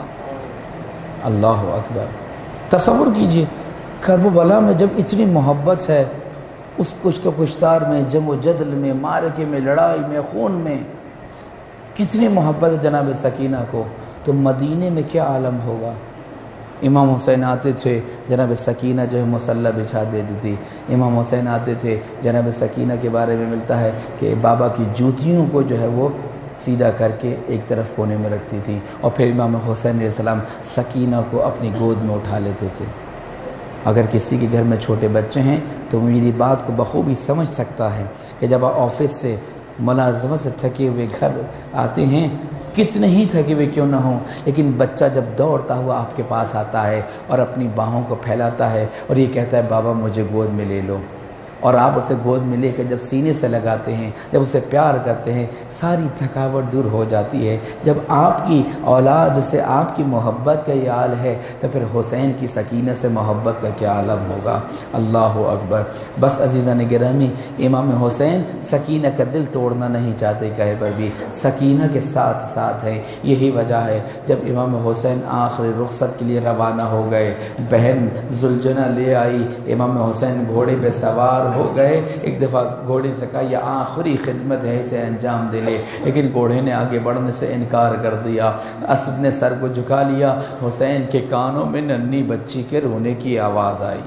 اللہ اکبر، تصور کیجئے کرب و بلا میں جب اتنی محبت ہے، اس کشت و کشتار میں، جنگ و جدل میں، معرکے میں، لڑائی میں، خون میں کتنی محبت ہے جناب سکینہ کو، تو مدینے میں کیا عالم ہوگا۔ امام حسین آتے تھے، جناب سکینہ جو ہے مسلح بچھا دیتی تھی۔ امام حسین آتے تھے، جناب سکینہ کے بارے میں ملتا ہے کہ بابا کی جوتیوں کو جو ہے وہ سیدھا کر کے ایک طرف کونے میں رکھتی تھی، اور پھر امام حسین علیہ السلام سکینہ کو اپنی گود میں اٹھا لیتے تھے۔ اگر کسی کے گھر میں چھوٹے بچے ہیں تو میری بات کو بخوبی سمجھ سکتا ہے کہ جب آپ آفس سے، ملازمت سے تھکے ہوئے گھر آتے ہیں، کتنے ہی تھکے ہوئے کیوں نہ ہوں، لیکن بچہ جب دوڑتا ہوا آپ کے پاس آتا ہے اور اپنی باہوں کو پھیلاتا ہے اور یہ کہتا ہے بابا مجھے گود میں لے لو، اور آپ اسے گود میں لے کر جب سینے سے لگاتے ہیں، جب اسے پیار کرتے ہیں، ساری تھکاوٹ دور ہو جاتی ہے۔ جب آپ کی اولاد سے آپ کی محبت کا یہ حال ہے تو پھر حسین کی سکینہ سے محبت کا کیا عالم ہوگا۔ اللہ اکبر۔ بس عزیزان گرامی، امام حسین سکینہ کا دل توڑنا نہیں چاہتے کہیں پر بھی، سکینہ کے ساتھ ساتھ ہیں۔ یہی وجہ ہے جب امام حسین آخری رخصت کے لیے روانہ ہو گئے، بہن زلجنہ لے آئی، امام حسین گھوڑے پہ سوار ہو گئے۔ ایک دفعہ گھوڑے سے کہا یہ آخری خدمت ہے، اسے انجام دے لے، لیکن گھوڑے نے آگے بڑھنے سے انکار کر دیا۔ اسد نے سر کو جھکا لیا۔ حسین کے کانوں میں ننھی بچی کے رونے کی آواز آئی۔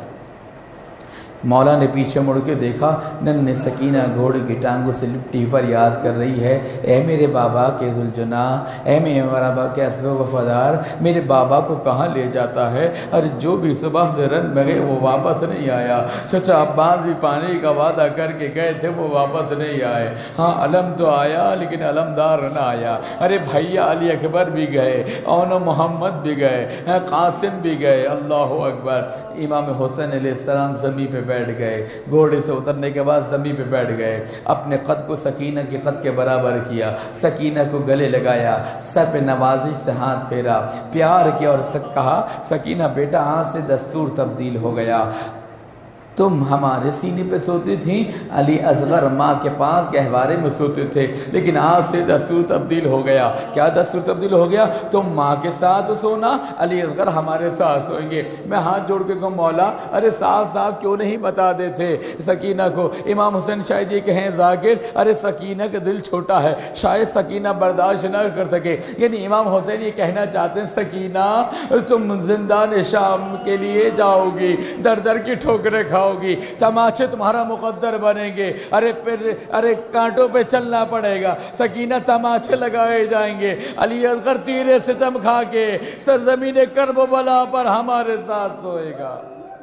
مولا نے پیچھے مڑ کے دیکھا، ننھے سکینہ گھوڑے کی ٹانگوں سے لپٹی فریاد کر رہی ہے، اے میرے بابا کے ذوالجناح، اے میرے بابا کے اسب وفادار، میرے بابا کو کہاں لے جاتا ہے؟ اور جو بھی صبح سے رن میں گئے وہ واپس نہیں آیا۔ چچا عباس بھی پانی کا وعدہ کر کے گئے تھے، وہ واپس نہیں آئے۔ ہاں علم تو آیا لیکن علمدار نہ آیا۔ ارے بھیا علی اکبر بھی گئے، اون محمد بھی گئے، قاسم بھی گئے۔ اللہ اکبر۔ امام حسین علیہ السلام زمین پہ بیٹھ گئے، گھوڑے سے اترنے کے بعد زمین پہ بیٹھ گئے، اپنے قد کو سکینہ کے قد کے برابر کیا، سکینہ کو گلے لگایا، سر پہ نوازش سے ہاتھ پھیرا، پیار کیا اور کہا سکینہ بیٹا آج سے دستور تبدیل ہو گیا، تم ہمارے سینے پہ سوتی تھیں، علی اصغر ماں کے پاس گہوارے میں سوتے تھے، لیکن آج سے دستور تبدیل ہو گیا۔ کیا دستور تبدیل ہو گیا؟ تم ماں کے ساتھ سونا، علی اصغر ہمارے ساتھ سوئیں گے۔ میں ہاتھ جوڑ کے کہوں مولا ارے صاف صاف کیوں نہیں بتا دیتے سکینہ کو؟ امام حسین شاید یہ کہیں ذاکر ارے سکینہ کا دل چھوٹا ہے، شاید سکینہ برداشت نہ کر سکے۔ یعنی امام حسین یہ کہنا چاہتے ہیں سکینہ تم زندان شام کے لیے جاؤ گی، در در کی ٹھوکریں کھاؤ گی، تماچے تمہارا مقدر بنیں گے، ارے کانٹوں پہ چلنا پڑے گا، سکینہ تماچے لگائے جائیں گے، علی اصغر تیرے ستم کھا کے سرزمین کرب و بلا پر ہمارے ساتھ سوئے گا۔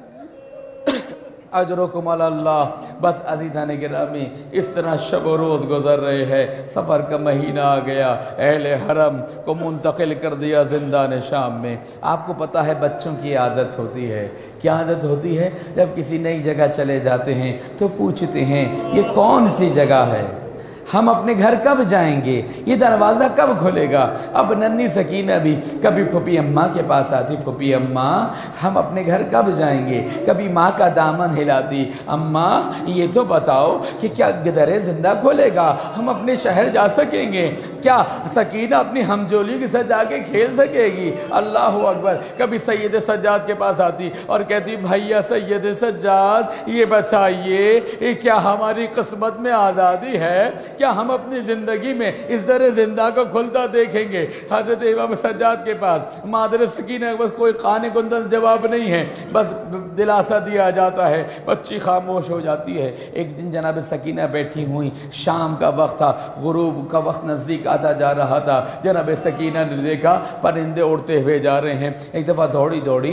اجرکم علی اللہ۔ بس عزیزان گرامی، اس طرح شب و روز گزر رہے ہیں، سفر کا مہینہ آ گیا، اہل حرم کو منتقل کر دیا زندان شام میں۔ آپ کو پتہ ہے بچوں کی عادت ہوتی ہے، کیا عادت ہوتی ہے؟ جب کسی نئی جگہ چلے جاتے ہیں تو پوچھتے ہیں یہ کون سی جگہ ہے، ہم اپنے گھر کب جائیں گے، یہ دروازہ کب کھلے گا؟ اب ننھی سکینہ بھی کبھی پھوپھی اماں کے پاس آتی، پھوپھی اماں ہم اپنے گھر کب جائیں گے؟ کبھی ماں کا دامن ہلاتی، اماں یہ تو بتاؤ کہ کیا در زندہ کھلے گا، ہم اپنے شہر جا سکیں گے؟ کیا سکینہ اپنی ہمجولی کے ساتھ جا کے کھیل سکے گی؟ اللہ اکبر۔ کبھی سید سجاد کے پاس آتی اور کہتی بھیا سید سجاد یہ بتائیے کیا ہماری قسمت میں آزادی ہے؟ کیا ہم اپنی زندگی میں اس در زندہ کو کھلتا دیکھیں گے؟ حضرت امام سجاد کے پاس مادر سکینہ بس کوئی قانے کندن جواب نہیں ہے، بس دلاسا دیا جاتا ہے، بچی خاموش ہو جاتی ہے۔ ایک دن جناب سکینہ بیٹھی ہوئی، شام کا وقت تھا، غروب کا وقت نزدیک آتا جا رہا تھا، جناب سکینہ نے دیکھا پرندے اڑتے ہوئے جا رہے ہیں۔ ایک دفعہ دوڑی دوڑی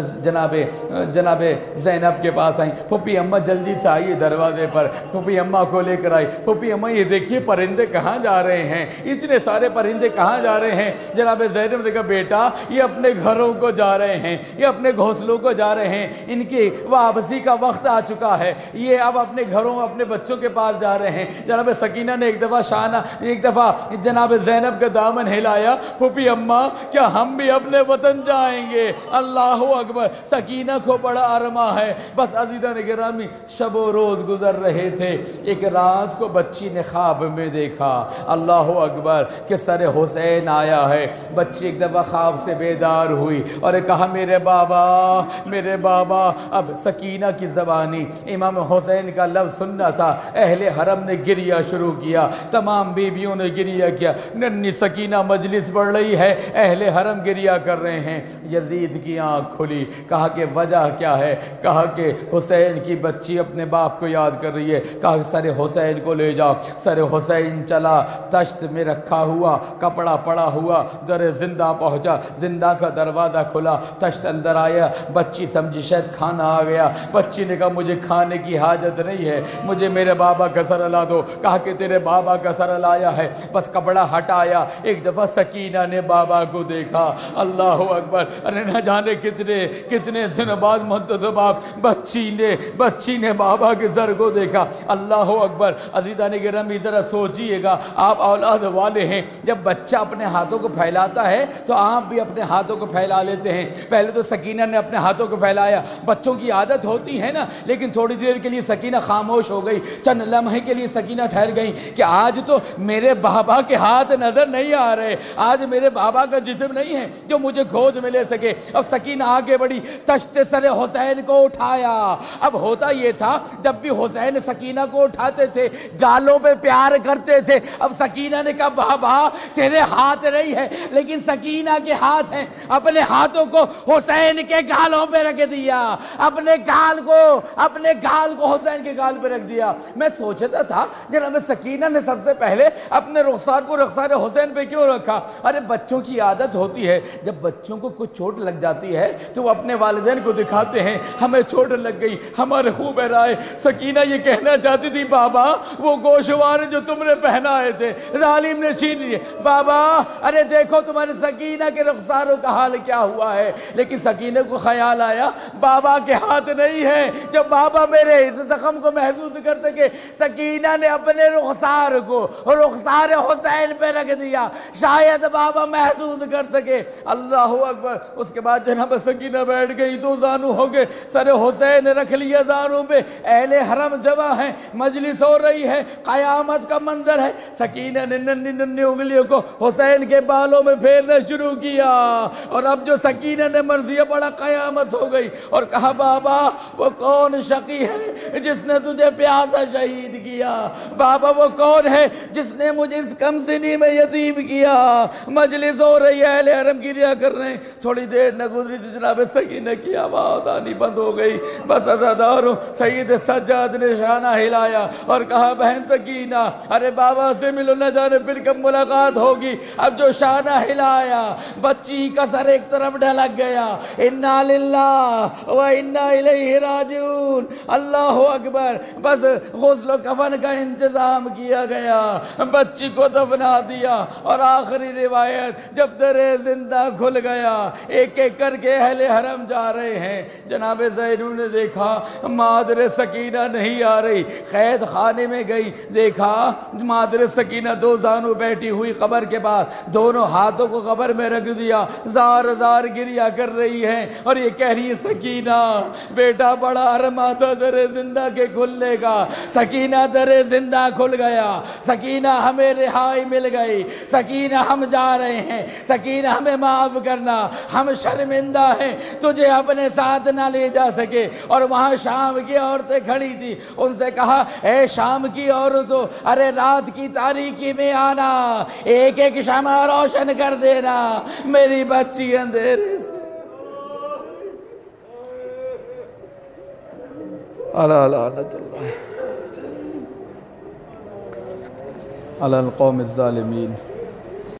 جناب زینب کے پاس آئیں، پھوپھی اماں جلدی سے آئیے دروازے پر۔ پھوپھی اماں کو لے کر آئی، پھوپھی اماں یہ دیکھیے پرندے کہاں جا رہے ہیں، اتنے سارے پرندے کہاں جا رہے ہیں؟ جناب زینب نے کہا بیٹا یہ اپنے گھروں کو جا رہے ہیں، یہ اپنے گھونسلوں کو جا رہے ہیں، ان کی واپسی کا وقت آ چکا ہے، یہ اب اپنے گھروں اپنے بچوں کے پاس جا رہے ہیں۔ جناب سکینہ نے ایک دفعہ جناب زینب کا دامن ہلایا، پھوپھی اماں کیا ہم بھی اپنے وطن جائیں گے؟ اللہ اکبر، سکینہ کو بڑا ارما ہے۔ بس عزیزان گرامی، شب و روز گزر رہے تھے، ایک رات کو بچی نے خواب میں دیکھا، اللہ اکبر، کہ سر حسین آیا ہے۔ بچی ایک دفعہ خواب سے بیدار ہوئی اور کہا میرے بابا۔ اب سکینہ کی زبانی امام حسین کا لفظ سننا تھا، اہل حرم نے گریہ شروع کیا، تمام بیویوں نے گریہ کیا، ننھی سکینہ مجلس پڑھ رہی ہے، اہل حرم گریہ کر رہے ہیں۔ یزید کی آنکھ کھلی، کہا کہ وجہ کیا ہے؟ کہا کہ حسین کی بچی اپنے باپ کو یاد کر رہی ہے۔ کہا کہ سر حسین کو لے جاؤ۔ سر حسین چلا، تشت میں رکھا ہوا کپڑا پڑا ہوا، در زندہ پہنچا، زندہ کا دروازہ کھلا، تشت اندر آیا، بچی سمجھی شاید کھانا آ گیا۔ بچی نے کہا مجھے کھانے کی حاجت نہیں ہے، مجھے میرے بابا کا سر لا دو۔ کہا کہ تیرے بابا کا سر لایا ہے۔ بس کپڑا ہٹایا، ایک دفعہ سکینہ نے بابا کو دیکھا، اللہ اکبر، ارے نہ جانے کتنے دن بعد منتظر بچی نے بابا کے سر کو دیکھا، اللہ اکبر۔ عزیزان گرامی ذرا سوچئے گا، آپ اولاد والے ہیں، جب بچہ اپنے ہاتھوں کو پھیلاتا ہے تو آپ بھی اپنے ہاتھوں کو پھیلا لیتے ہیں۔ پہلے تو سکینہ نے اپنے ہاتھوں کو پھیلایا، بچوں کی عادت ہوتی ہے نا، لیکن تھوڑی دیر کے لیے سکینہ خاموش ہو گئی، چند لمحے کے لیے سکینہ ٹھہر گئی کہ آج تو میرے بابا کے ہاتھ نظر نہیں آ رہے، آج میرے بابا کا جسم نہیں ہے جو مجھے گود میں لے سکے۔ اب سکینہ آگے بڑھی، تشت سر حسین کو اٹھایا۔ اب ہوتا یہ تھا جب بھی حسین سکینہ کو اٹھاتے تھے گالوں پہ پیار کرتے تھے۔ اب سکینہ نے کہا بابا تیرے ہاتھ نہیں ہے لیکن سکینہ کے ہاتھ ہیں، اپنے ہاتھوں کو حسین کے گالوں پہ رکھ دیا، اپنے گال کو حسین کے گال پہ رکھ دیا۔ میں سوچتا تھا جناب سکینہ نے سب سے پہلے اپنے رخسار کو رخسار حسین پہ کیوں رکھا؟ ارے بچوں کی عادت ہوتی ہے، جب بچوں کو کچھ چوٹ لگ جاتی ہے تو وہ اپنے والدین کو دکھاتے ہیں ہمیں چوٹ لگ گئی، ہمارے خوب بہرائے۔ سکینہ یہ کہنا چاہتی تھی بابا وہ گوشوار جو تم نے پہنائے تھے ظالم نے چھین لیے، بابا ارے دیکھو تمہارے سکینہ کے رخساروں کا حال کیا ہوا ہے۔ لیکن سکینہ کو خیال آیا بابا کے ہاتھ نہیں ہے جو بابا میرے اس زخم کو محسوس کر سکے۔ سکینہ نے اپنے رخسار کو رخسار حسین پہ رکھ دیا، شاید بابا محسوس کر سکے۔ اللہ اکبر۔ اس کے بعد جناب سکینہ بیٹھ گئی، دو زانو ہو گئے، سر حسین رکھ لیا زانوں پہ، اہل حرم جمع ہیں، مجلس ہو رہی ہے، قیامت کا منظر ہے۔ سکینہ نے ننھی انگلیوں کو حسین کے بالوں میں پھیرنا شروع کیا، اور اب جو سکینہ نے مرضی بڑا قیامت ہو گئی، اور کہا بابا وہ کون شقی ہے جس نے تجھے پیاسا شہید کیا؟ بابا وہ کون ہے جس نے مجھے اس کم سنی میں یتیم کیا؟ مجلس ہو رہی ہے، اہل حرم گریہ کر رہے ہیں، تھوڑی دیر نہ گزری تو جناب سکینہ کی آواز آنی بند ہو گئی۔ بس عزاداروں، سید سجاد نے شانہ ہلایا اور کہا بہن سکینہ ارے بابا سے ملو، نہ جانے پھر کب ملاقات ہوگی۔ اب جو شانہ ہلایا بچی کا سر ایک طرف ڈھلک گیا، انا للہ و انا الیہ راجعون، اللہ اکبر۔ بس غسل و کفن کا انتظام کیا گیا، بچی کو دفنا دیا، اور آخری روایت جب در زندہ کھل گیا، ایک ایک کر کے اہل حرم جا رہے ہیں۔ جناب زینب نے دیکھا مادر سکینہ نہیں آ رہی، قید خانے میں گئی، دیکھا مادر سکینہ دو زانو بیٹھی ہوئی قبر کے پاس، دونوں ہاتھوں کو قبر میں رکھ دیا، زار زار گریہ کر رہی ہیں، اور یہ کہہ رہی ہے سکینہ بیٹا بڑا ارما تھا در زندہ کے کھلنے کا، سکینہ در زندہ کھل گیا، سکینہ ہمیں رہائی مل گئی، سکینہ ہم جا رہے ہیں، سکینہ ہمیں معاف کرنا، ہم شرمندہ ہیں تجھے اپنے ساتھ نہ لے جا سکے۔ اور وہاں شام کی عورتیں کھڑی تھی، ان سے کہا اے شام کی عورتوں، ارے رات کی تاریکی میں آنا، ایک ایک شمع روشن کر دینا، میری بچی اندھیرے سے۔ اللہ لعنت اللہ علی القوم الظالمین۔